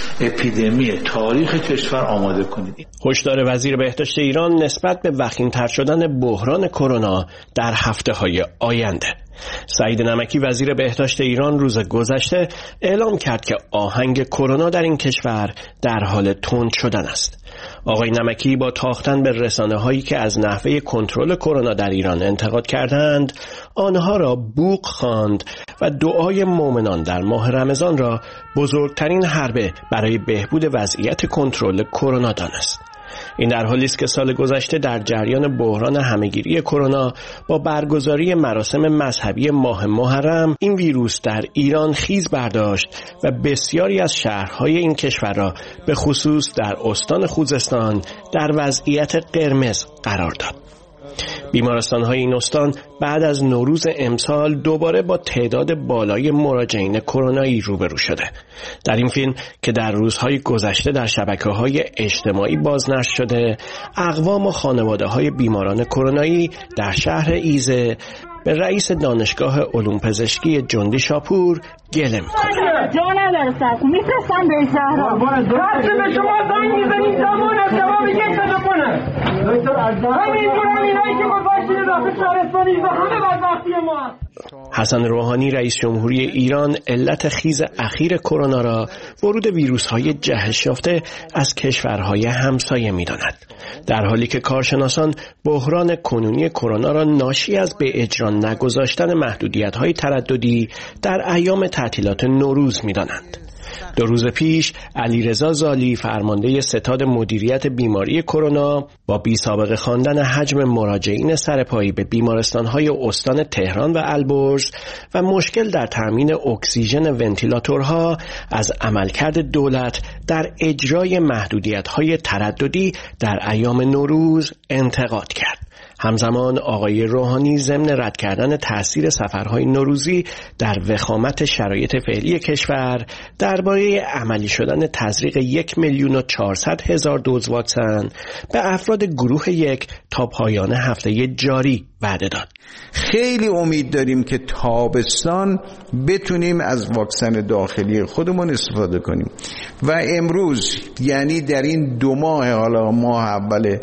اپیدمی تاریخ کشور آماده کنید. هشدار وزیر بهداشت ایران نسبت به وخیم‌تر شدن بحران کرونا در هفته‌های آینده. سعید نمکی وزیر بهداشت ایران روز گذشته اعلام کرد که آهنگ کرونا در این کشور در حال تند شدن است. آقای نمکی با تاختن به رسانه‌هایی که از نحوه کنترل کرونا در ایران انتقاد کردند، آنها را بوق خواند و دعای مؤمنان در ماه رمضان را بزرگترین حربه برای بهبود وضعیت کنترل کرونا دانست. این در حالی است که سال گذشته در جریان بحران همهگیری کرونا با برگزاری مراسم مذهبی ماه محرم این ویروس در ایران خیز برداشت و بسیاری از شهرهای این کشور را به خصوص در استان خوزستان در وضعیت قرمز قرار داد. بیمارستان‌های این استان بعد از نوروز امسال دوباره با تعداد بالای مراجعین کرونایی روبرو شده. در این فیلم که در روزهای گذشته در شبکه‌های اجتماعی بازنشر شده، اقوام و خانواده‌های بیماران کرونایی در شهر ایزه به رئیس دانشگاه علوم پزشکی جندی شاپور گله می‌کنند. جا نداره سرکو میفرستن به زهرا. وقتی به شما زنگ می‌زنید زمان از جواب یک تلفنه. دکتر عزیز همینجور همینایی که گذاشتید داخل شهرستان ایزه همه بدبختی ما. حسن روحانی رئیس جمهوری ایران علت خیز اخیر کرونا را ورود ویروس‌های جهش یافته از کشورهای همسایه می‌داند، در حالی که کارشناسان بحران کنونی کرونا را ناشی از به اجرا نگذاشتن محدودیت‌های ترددی در ایام تعطیلات نوروز می‌دانند. دو روز پیش علیرضا زالی فرمانده ستاد مدیریت بیماری کرونا با بی سابقه خواندن حجم مراجعین سرپایی به بیمارستان‌های استان تهران و البرز و مشکل در تامین اکسیژن ونتیلاتورها از عملکرد دولت در اجرای محدودیت‌های ترددی در ایام نوروز انتقاد کرد. همزمان آقای روحانی ضمن رد کردن تأثیر سفرهای نوروزی در وخامت شرایط فعلی کشور درباره عملی شدن تزریق یک میلیون و چهارصد هزار دوز واکسن به افراد گروه یک تا پایان هفته جاری وعده داد. خیلی امید داریم که تابستان بتونیم از واکسن داخلی خودمون استفاده کنیم و امروز یعنی در این دو ماه، حالا ماه اول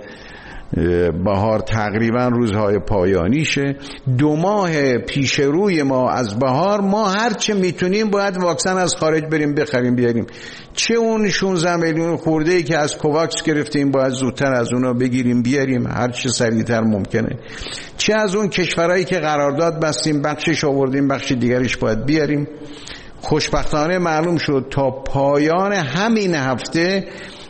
بهار تقریبا روزهای پایانیشه، دو ماه پیش روی ما از بهار ما هر چه میتونیم باید واکسن از خارج بریم بخریم بیاریم. چه اون شانزده میلیون خورده‌ای که از کوواکس گرفتیم باید زودتر از اونا بگیریم بیاریم هر چه سریعتر ممکنه، چه از اون کشورهایی که قرارداد بستیم بخشش آوردیم بخش دیگرش باید بیاریم. خوشبختانه معلوم شد تا پایان همین هفته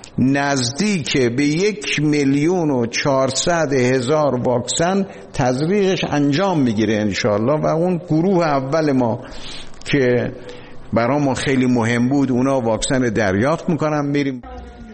نزدیک به یک میلیون و چهارصد هزار واکسن تزریقش انجام میگیره انشالله و اون گروه اول ما که برای ما خیلی مهم بود اونا واکسن دریافت میکنن. میریم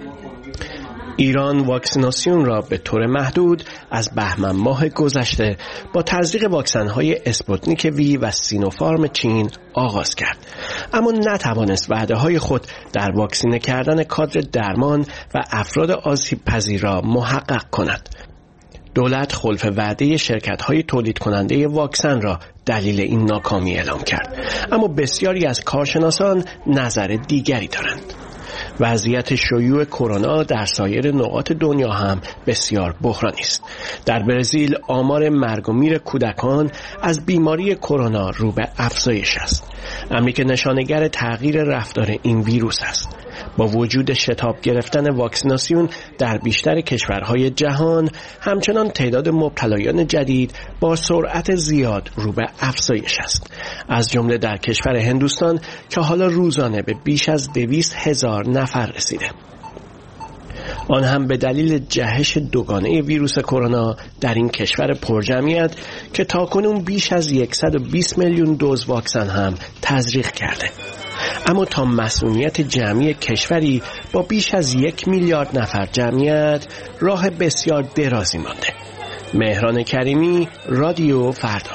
ایران واکسیناسیون را به طور محدود از بهمن ماه گذشته با تزریق واکسن‌های اسپوتنیک وی و سینوفارم چین آغاز کرد، اما نتوانست وعده‌های خود در واکسینه کردن کادر درمان و افراد آسیب پذیر را محقق کند. دولت خلف وعده شرکت‌های تولید کننده واکسن را دلیل این ناکامی اعلام کرد، اما بسیاری از کارشناسان نظر دیگری دارند. وضعیت شیوع کرونا در سایر نقاط دنیا هم بسیار بحرانی است. در برزیل آمار مرگ و میر کودکان از بیماری کرونا رو به افزایش است، امری که نشانگر تغییر رفتار این ویروس است. با وجود شتاب گرفتن واکسیناسیون در بیشتر کشورهای جهان، همچنان تعداد مبتلایان جدید با سرعت زیاد رو به افزایش است، از جمله در کشور هندوستان که حالا روزانه به بیش از دویست هزار نفر رسیده. آن هم به دلیل جهش دوگانه ویروس کرونا در این کشور پرجمعیت که تاکنون بیش از صد و بیست میلیون دوز واکسن هم تزریق کرده. اما تا مسئولیت جمعی کشوری با بیش از یک میلیارد نفر جمعیت راه بسیار درازی مانده. مهران کریمی، رادیو فردا.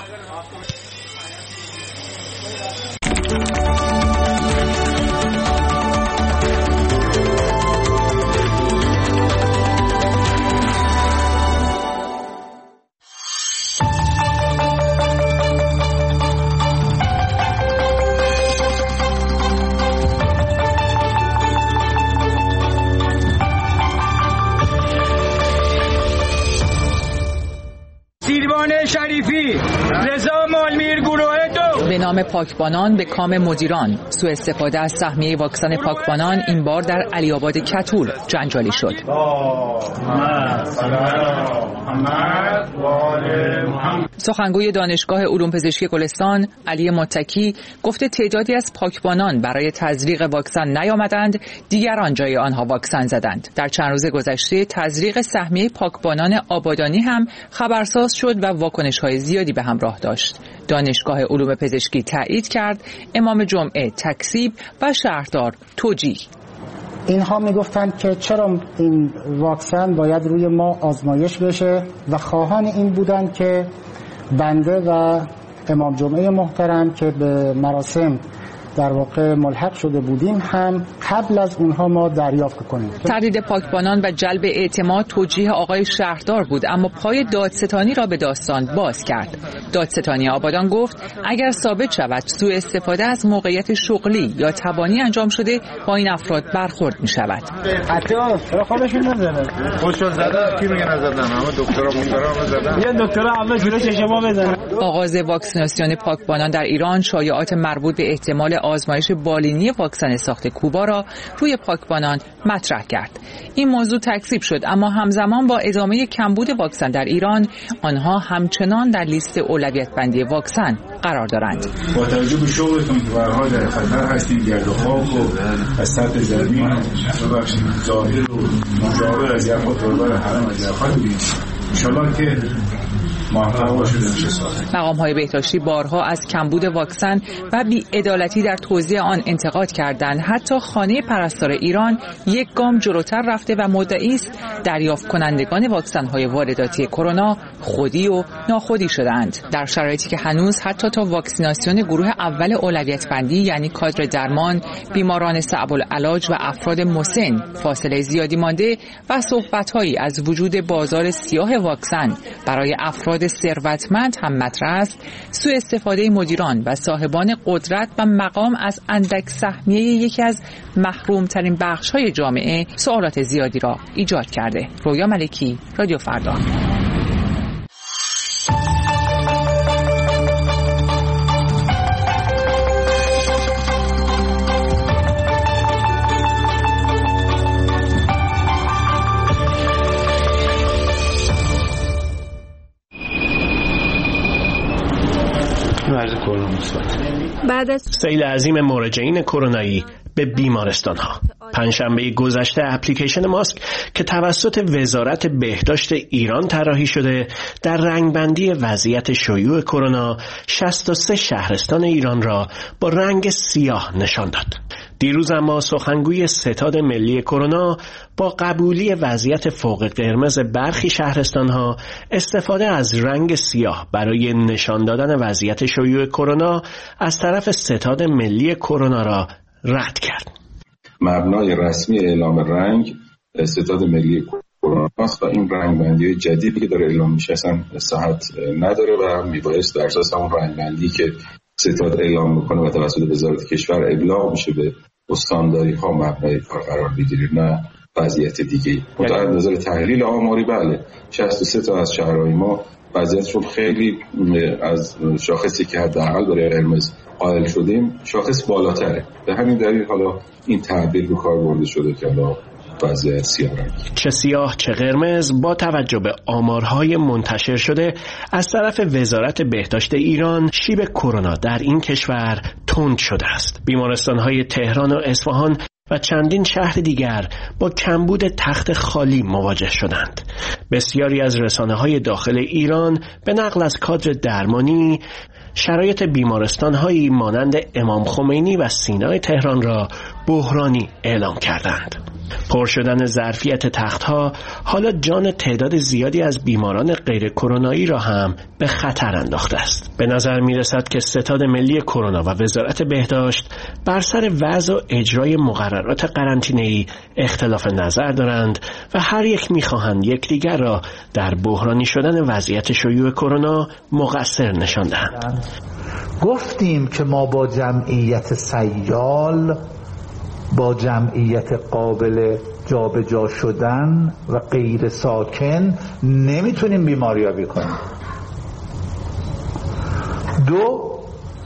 شریفی، رضا مالمیر، گروه دو. به نام پاکبانان به کام مدیران، سوء استفاده از سهمیه واکسن پاکبانان این بار در علی‌آباد کتول جنجالی شد. سخنگوی دانشگاه علوم پزشکی گلستان علی متکی گفته تعدادی از پاکبانان برای تزریق واکسن نیامدند، دیگران جای آنها واکسن زدند. در چند روز گذشته تزریق سهمیه پاکبانان آبادانی هم خبرساز شد و واکنش‌های زیادی به همراه داشت. دانشگاه علوم پزشکی تایید کرد، امام جمعه تکذیب و شهردار توجیه. اینها میگفتند که چرا این واکسن باید روی ما آزمایش بشه و خواهان این بودند که بنده و امام جمعه محترم که به مراسم در واقع ملحق شده بودیم هم قبل از اونها ما دریافت کنیم. تردید پاکبانان و جلب اعتماد توجیه آقای شهردار بود، اما پای دادستانی را به داستان باز کرد. دادستانی آبادان گفت اگر ثابت شود سوء استفاده از موقعیت شغلی یا تبانی انجام شده با این افراد برخورد می شود. حتی چرا خودشون نزدن؟ خودشون زدن، کی میگه نزدن؟ همه دکترا مونترا زدن. یه دکترا اول جلوی چشما بزنن. آغاز واکسیناسیون پاکبانان در ایران شایعات مربوط به احتمال آزمایش بالینی واکسن ساخت کوبا را روی پاکبانان مطرح کرد. این موضوع تکذیب شد، اما همزمان با ادامه کمبود واکسن در ایران آنها همچنان در لیست اولویت بندی واکسن قرار دارند. با توجه به شغلتون که برها در خطر هستیم، گرد و خاک و از سطح زمین ببخشید ظاهر و مجاور از یخ و تربر حرم از یخات بید انشالله که مقام‌های بهداشتی بارها از کمبود واکسن و بی‌عدالتی در توزیع آن انتقاد کردند. حتی خانه پرستار ایران یک گام جلوتر رفته و مدعی است دریافت کنندگان واکسن‌های وارداتی کرونا خودی و ناخودی شدند، در شرایطی که هنوز حتی تا واکسیناسیون گروه اول اولویت بندی یعنی کادر درمان، بیماران صعب العلاج و افراد مسن فاصله زیادی مانده و صحبت‌هایی از وجود بازار سیاه واکسن برای افراد ثروتمند هم مطرح است. سوء استفاده مدیران و صاحبان قدرت و مقام از اندک سهمیه یکی از محروم ترین بخش های جامعه سوالات زیادی را ایجاد کرده. رویا ملکی، رادیو فردا. بعد از سیل عظیم مراجعین کرونایی به بیمارستان ها، پنجشنبه گذشته اپلیکیشن ماسک که توسط وزارت بهداشت ایران طراحی شده در رنگبندی وضعیت شیوع کرونا شصت و سه شهرستان ایران را با رنگ سیاه نشان داد. دیروز اما سخنگوی ستاد ملی کرونا با قبولی وضعیت فوق قرمز برخی شهرستان‌ها استفاده از رنگ سیاه برای نشان دادن وضعیت شیوع کرونا از طرف ستاد ملی کرونا را رد کرد. مبنای رسمی اعلام رنگ ستاد ملی کرونا است و این رنگبندی جدیدی که داره اعلام میشه اصلا صحت نداره و میبایست در اساس اون رنگبندی که ستاد اعلام میکنه و توسط وزارت کشور ابلاغ میشه به استانداری ها مبنای کار قرار بگیرید، نه وضعیت دیگه. متأسفانه از نظر تحلیل آماری بله شصت و سه تا از شهرهای ما وضعیتشون خیلی از شاخصی که حداقل برای قرمز قائل شدیم شاخص بالاتره. به همین دلیل حالا این تعبیر به کار برده شده که حالا وضعیت سیاه رنگ، چه سیاه چه قرمز، با توجه به آمارهای منتشر شده از طرف وزارت بهداشت ایران، شیب کرونا در این کشور تند شده است. بیمارستان‌های تهران و اصفهان و چندین شهر دیگر با کمبود تخت خالی مواجه شدند. بسیاری از رسانه‌های داخل ایران به نقل از کادر درمانی شرایط بیمارستان‌هایی مانند امام خمینی و سینای تهران را بحرانی اعلام کردند. پر شدن ظرفیت تخت‌ها حالا جان تعداد زیادی از بیماران غیر کرونایی را هم به خطر انداخته است. به نظر می‌رسد که ستاد ملی کرونا و وزارت بهداشت بر سر وضع و اجرای مقررات قرنطینه‌ای اختلاف نظر دارند و هر یک می‌خواهند یکدیگر را در بحرانی شدن وضعیت شیوع کرونا مقصر نشان دهند. گفتیم که ما با جمعیت سیال، با جمعیت قابل جابجا شدن و غیر ساکن نمیتونیم بیماریابی کنیم. دو،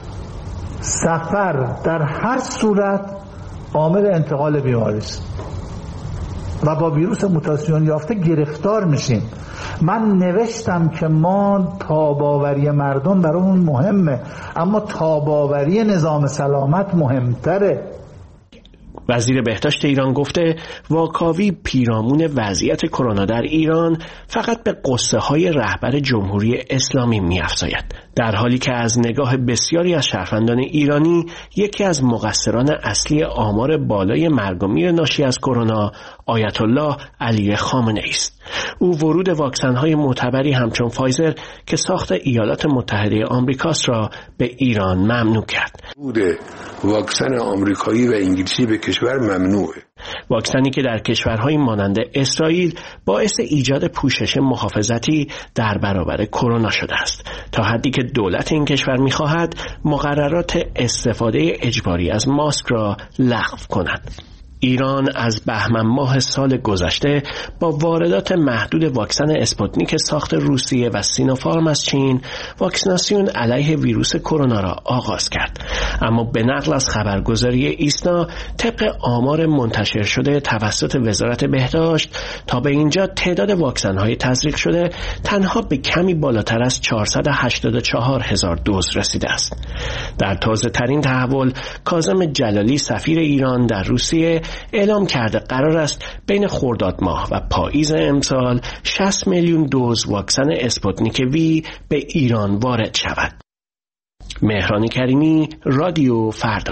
سفر در هر صورت عامل انتقال بیماری است و با ویروس موتاسیون یافته گرفتار میشیم. من نوشتم که ما تاباوری مردم برامون مهمه، اما تاباوری نظام سلامت مهمتره. وزیر بهداشت ایران گفته واکاوی پیرامون وضعیت کرونا در ایران فقط به قصه های رهبر جمهوری اسلامی می‌افزاید، در حالی که از نگاه بسیاری از شهروندان ایرانی یکی از مقصران اصلی آمار بالای مرگ و میر ناشی از کرونا آیت الله علی خامنه‌ای است. او ورود واکسن‌های معتبری همچون فایزر که ساخت ایالات متحده آمریکاست را به ایران ممنوع کرد. ورود واکسن آمریکایی و انگلیسی به کشور ممنوعه. واکسنی که در کشورهای مانند اسرائیل باعث ایجاد پوشش محافظتی در برابر کرونا شده است، تا حدی که دولت این کشور می‌خواهد مقررات استفاده اجباری از ماسک را لغو کند. ایران از بهمن ماه سال گذشته با واردات محدود واکسن اسپوتنیک ساخت روسیه و سینوفارم از چین واکسیناسیون علیه ویروس کرونا را آغاز کرد، اما به نقل از خبرگزاری ایسنا طبق آمار منتشر شده توسط وزارت بهداشت تا به اینجا تعداد واکسن‌های تزریق شده تنها به کمی بالاتر از چهارصد و هشتاد و چهار هزار دوز رسیده است. در تازه ترین تحول کاظم جلالی سفیر ایران در روسیه اعلام کرده قرار است بین خرداد ماه و پاییز امسال شصت میلیون دوز واکسن اسپوتنیک وی به ایران وارد شود. مهران کریمی، رادیو فردا.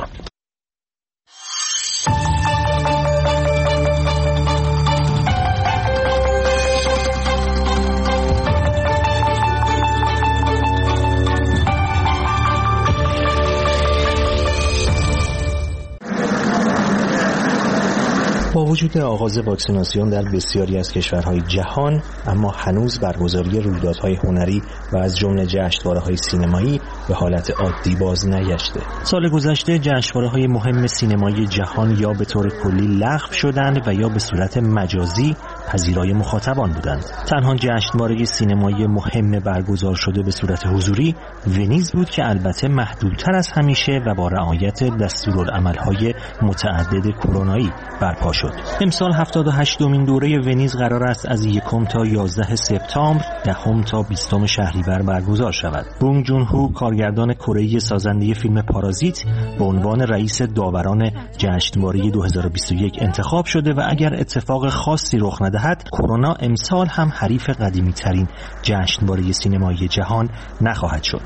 با وجود آغاز واکسیناسیون در بسیاری از کشورهای جهان، اما هنوز برگزاری رویدادهای هنری و از جمله جشنواره‌های سینمایی به حالت عادی باز نگشته. سال گذشته جشنواره‌های مهم سینمایی جهان یا به طور کلی لغو شدند و یا به صورت مجازی پذیرای مخاطبان بودند. تنها جشنواره سینمایی مهم برگزار شده به صورت حضوری ونیز بود که البته محدودتر از همیشه و با رعایت دستورالعمل‌های متعدد کرونایی برپا شد. امسال هفتاد و هشتمین دوره ونیز قرار است از یکم تا یازده سپتامبر، دهم تا بیستم شهریور برگزار شود. بونگ جون هو، کارگردان کره‌ای سازنده فیلم پارازیت، به عنوان رئیس داوران جشنواره دو هزار و بیست و یک انتخاب شده و اگر اتفاق خاصی رخ ندهد، کرونا امسال هم حریف قدیمی ترین جشنواره سینمایی جهان نخواهد شد.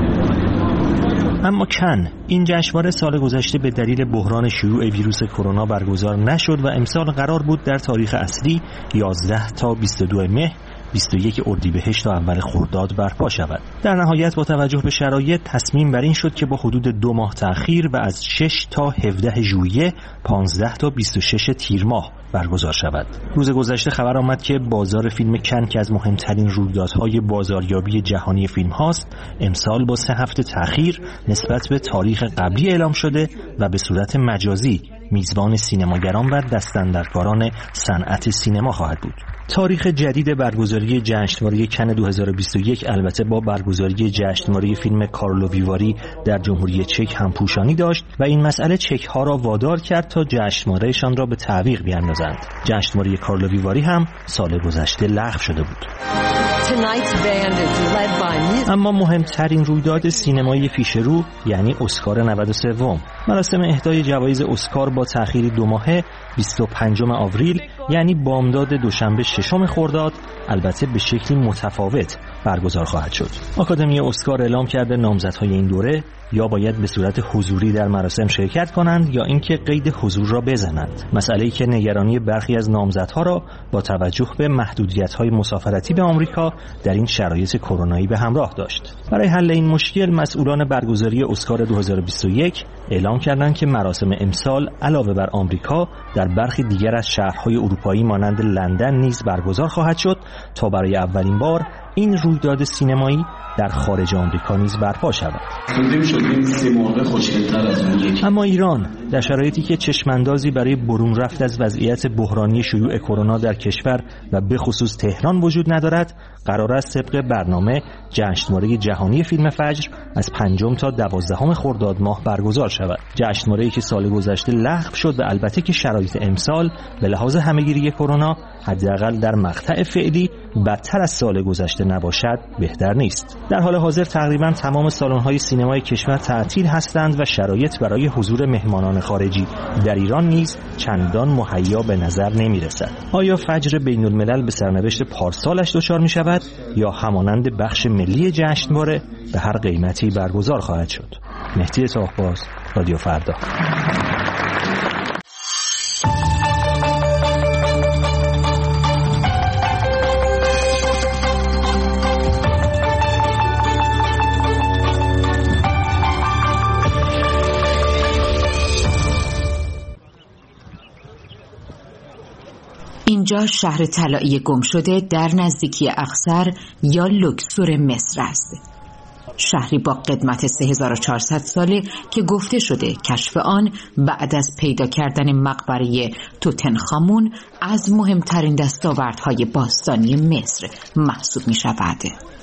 اما کن این جشنواره سال گذشته به دلیل بحران شیوع ویروس کرونا برگزار نشد و امسال قرار بود در تاریخ اصلی یازده تا بیست و دو مهر، بیست و یک اردیبهشت تا اول خرداد برپا شود. در نهایت با توجه به شرایط تصمیم بر این شد که با حدود دو ماه تأخیر و از شش تا هفده ژوئیه، پانزده تا بیست و شش تیر ماه برگزار شود. روز گذشته خبر آمد که بازار فیلم کن که از مهمترین رویدادهای بازاریابی جهانی فیلم هاست، امسال با سه هفته تأخیر نسبت به تاریخ قبلی اعلام شده و به صورت مجازی میزبان سینماگران و دستاندرکاران صنعت سینما خواهد بود. تاریخ جدید برگزاری جشنواره کن دو هزار و بیست و یک البته با برگزاری جشنواره فیلم کارلو ویواری در جمهوری چک هم پوشانی داشت و این مسئله چک ها را وادار کرد تا جشنوارهشان را به تعویق بیاندازند. جشنواره کارلو ویواری هم سال گذشته لغو شده بود. اما مهمترین رویداد سینمایی پیش رو یعنی اسکار نود و سه، مراسم اهدای جوایز اسکار با تأخیری دو ماهه بیست و پنجم آوریل یعنی بامداد دوشنبه ششم خرداد البته به شکلی متفاوت برگزار خواهد شد. آکادمی اسکار اعلام کرده نامزدهای این دوره یا باید به صورت حضوری در مراسم شرکت کنند یا اینکه قید حضور را بزنند. مسئله‌ای که نگرانی برخی از نامزدها را با توجه به محدودیت‌های مسافرتی به آمریکا در این شرایط کرونایی به همراه داشت. برای حل این مشکل مسئولان برگزاری اسکار دو هزار و بیست و یک اعلام کردند که مراسم امسال علاوه بر آمریکا در برخی دیگر از شهرهای اروپایی مانند لندن نیز برگزار خواهد شد تا برای اولین بار این رویداد سینمایی در خارج آمریکا نیز برپا شود. اما ایران در شرایطی که چشماندازی برای برون رفت از وضعیت بحرانی شیوع کرونا در کشور و به خصوص تهران وجود ندارد، قرار است طبق برنامه جشنواره جهانی فیلم فجر از پنجم تا دوازدهم خرداد ماه برگزار شود. جشنواره‌ای که سال گذشته لغو شد و البته که شرایط امسال به لحاظ همه‌گیری کرونا حداقل در مقطع فعلی بدتر از سال گذشته نباشد بهتر نیست. در حال حاضر تقریبا تمام سالن‌های سینمای کشور تعطیل هستند و شرایط برای حضور مهمانان خارجی در ایران نیز چندان مهیا به نظر نمی‌رسد. آیا فجر بین الملل به سرنوشت پارسالش دچار می‌شود یا همانند بخش ملی جشنواره به هر قیمتی برگزار خواهد شد؟ مهدی طاهرباز، رادیو فردا. اینجا شهر طلایی گم شده در نزدیکی اقصر یا لوکسور مصر است. شهری با قدمت سه هزار و چهارصد ساله که گفته شده کشف آن بعد از پیدا کردن مقبره توتنخامون از مهمترین دستاوردهای باستانی مصر محسوب می شود.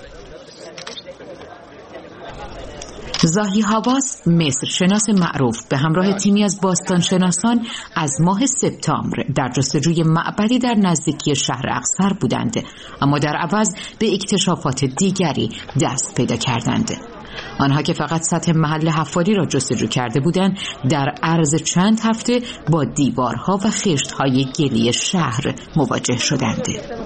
زاهی حواس، مصر شناس معروف به همراه تیمی از باستان شناسان از ماه سپتامبر در جستجوی معبدی در نزدیکی شهر اقصر بودند، اما در عوض به اکتشافات دیگری دست پیدا کردند. آنها که فقط سطح محل حفاری را جستجو کرده بودند در عرض چند هفته با دیوارها و خشت‌های گلی شهر مواجه شدند.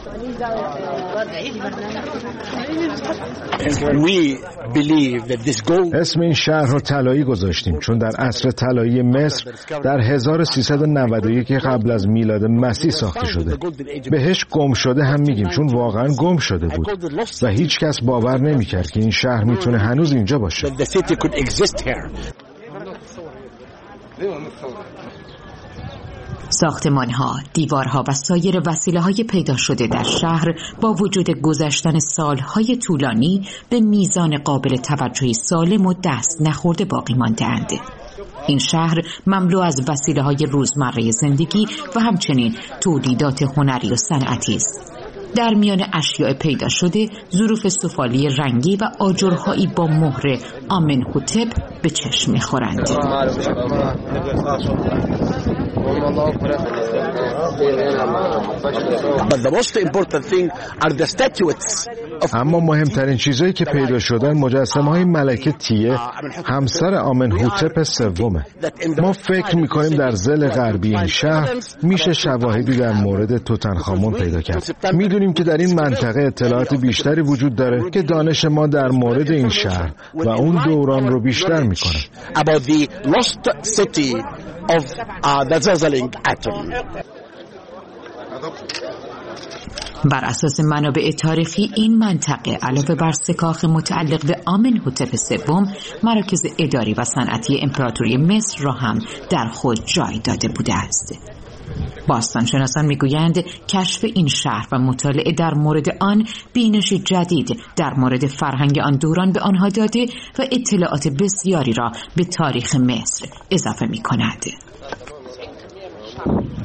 اسم این شهر رو طلایی گذاشتیم چون در عصر طلایی مصر در هزار و سیصد و نود و یک قبل از میلاد مسیح ساخته شده. بهش گم شده هم میگیم چون واقعا گم شده بود و هیچ کس باور نمیکرد که این شهر میتونه هنوز اینجا باشه. ساختمان‌ها، دیوارها و سایر وسیله‌های پیدا شده در شهر با وجود گذشتن سالهای طولانی به میزان قابل توجهی سالم و دست نخورده باقی مانده‌اند. این شهر مملو از وسیله‌های روزمره زندگی و همچنین تولیدات هنری و صنعتی است. در میان اشیاء پیدا شده ظروف سفالی رنگی و آجرهایی با مهر آمنهوتپ به چشم می‌خورند. اما مهمترین چیزایی که پیدا شدن مجسمه‌های ملکه تیه همسر آمنهوتپ سومه. ما فکر می‌کنیم در ظل غربی این شهر میشه شواهدی در مورد توتنخامون پیدا کرد. می‌دونیم که در این منطقه اطلاعات بیشتری وجود داره که دانش ما در مورد این شهر و اون دوران رو بیشتر می‌کنه. of uh, the sizzling atom. بر اساس منابع تاریخی این منطقه علاوه بر سکاخ متعلق به آمنهوتپ سوم مراکز اداری و صنعتی امپراتوری مصر را هم در خود جای داده بوده است. باستانشناسان میگویند کشف این شهر و مطالعه در مورد آن بینش جدید در مورد فرهنگ آن دوران به آنها داده و اطلاعات بسیاری را به تاریخ مصر اضافه می‌کند.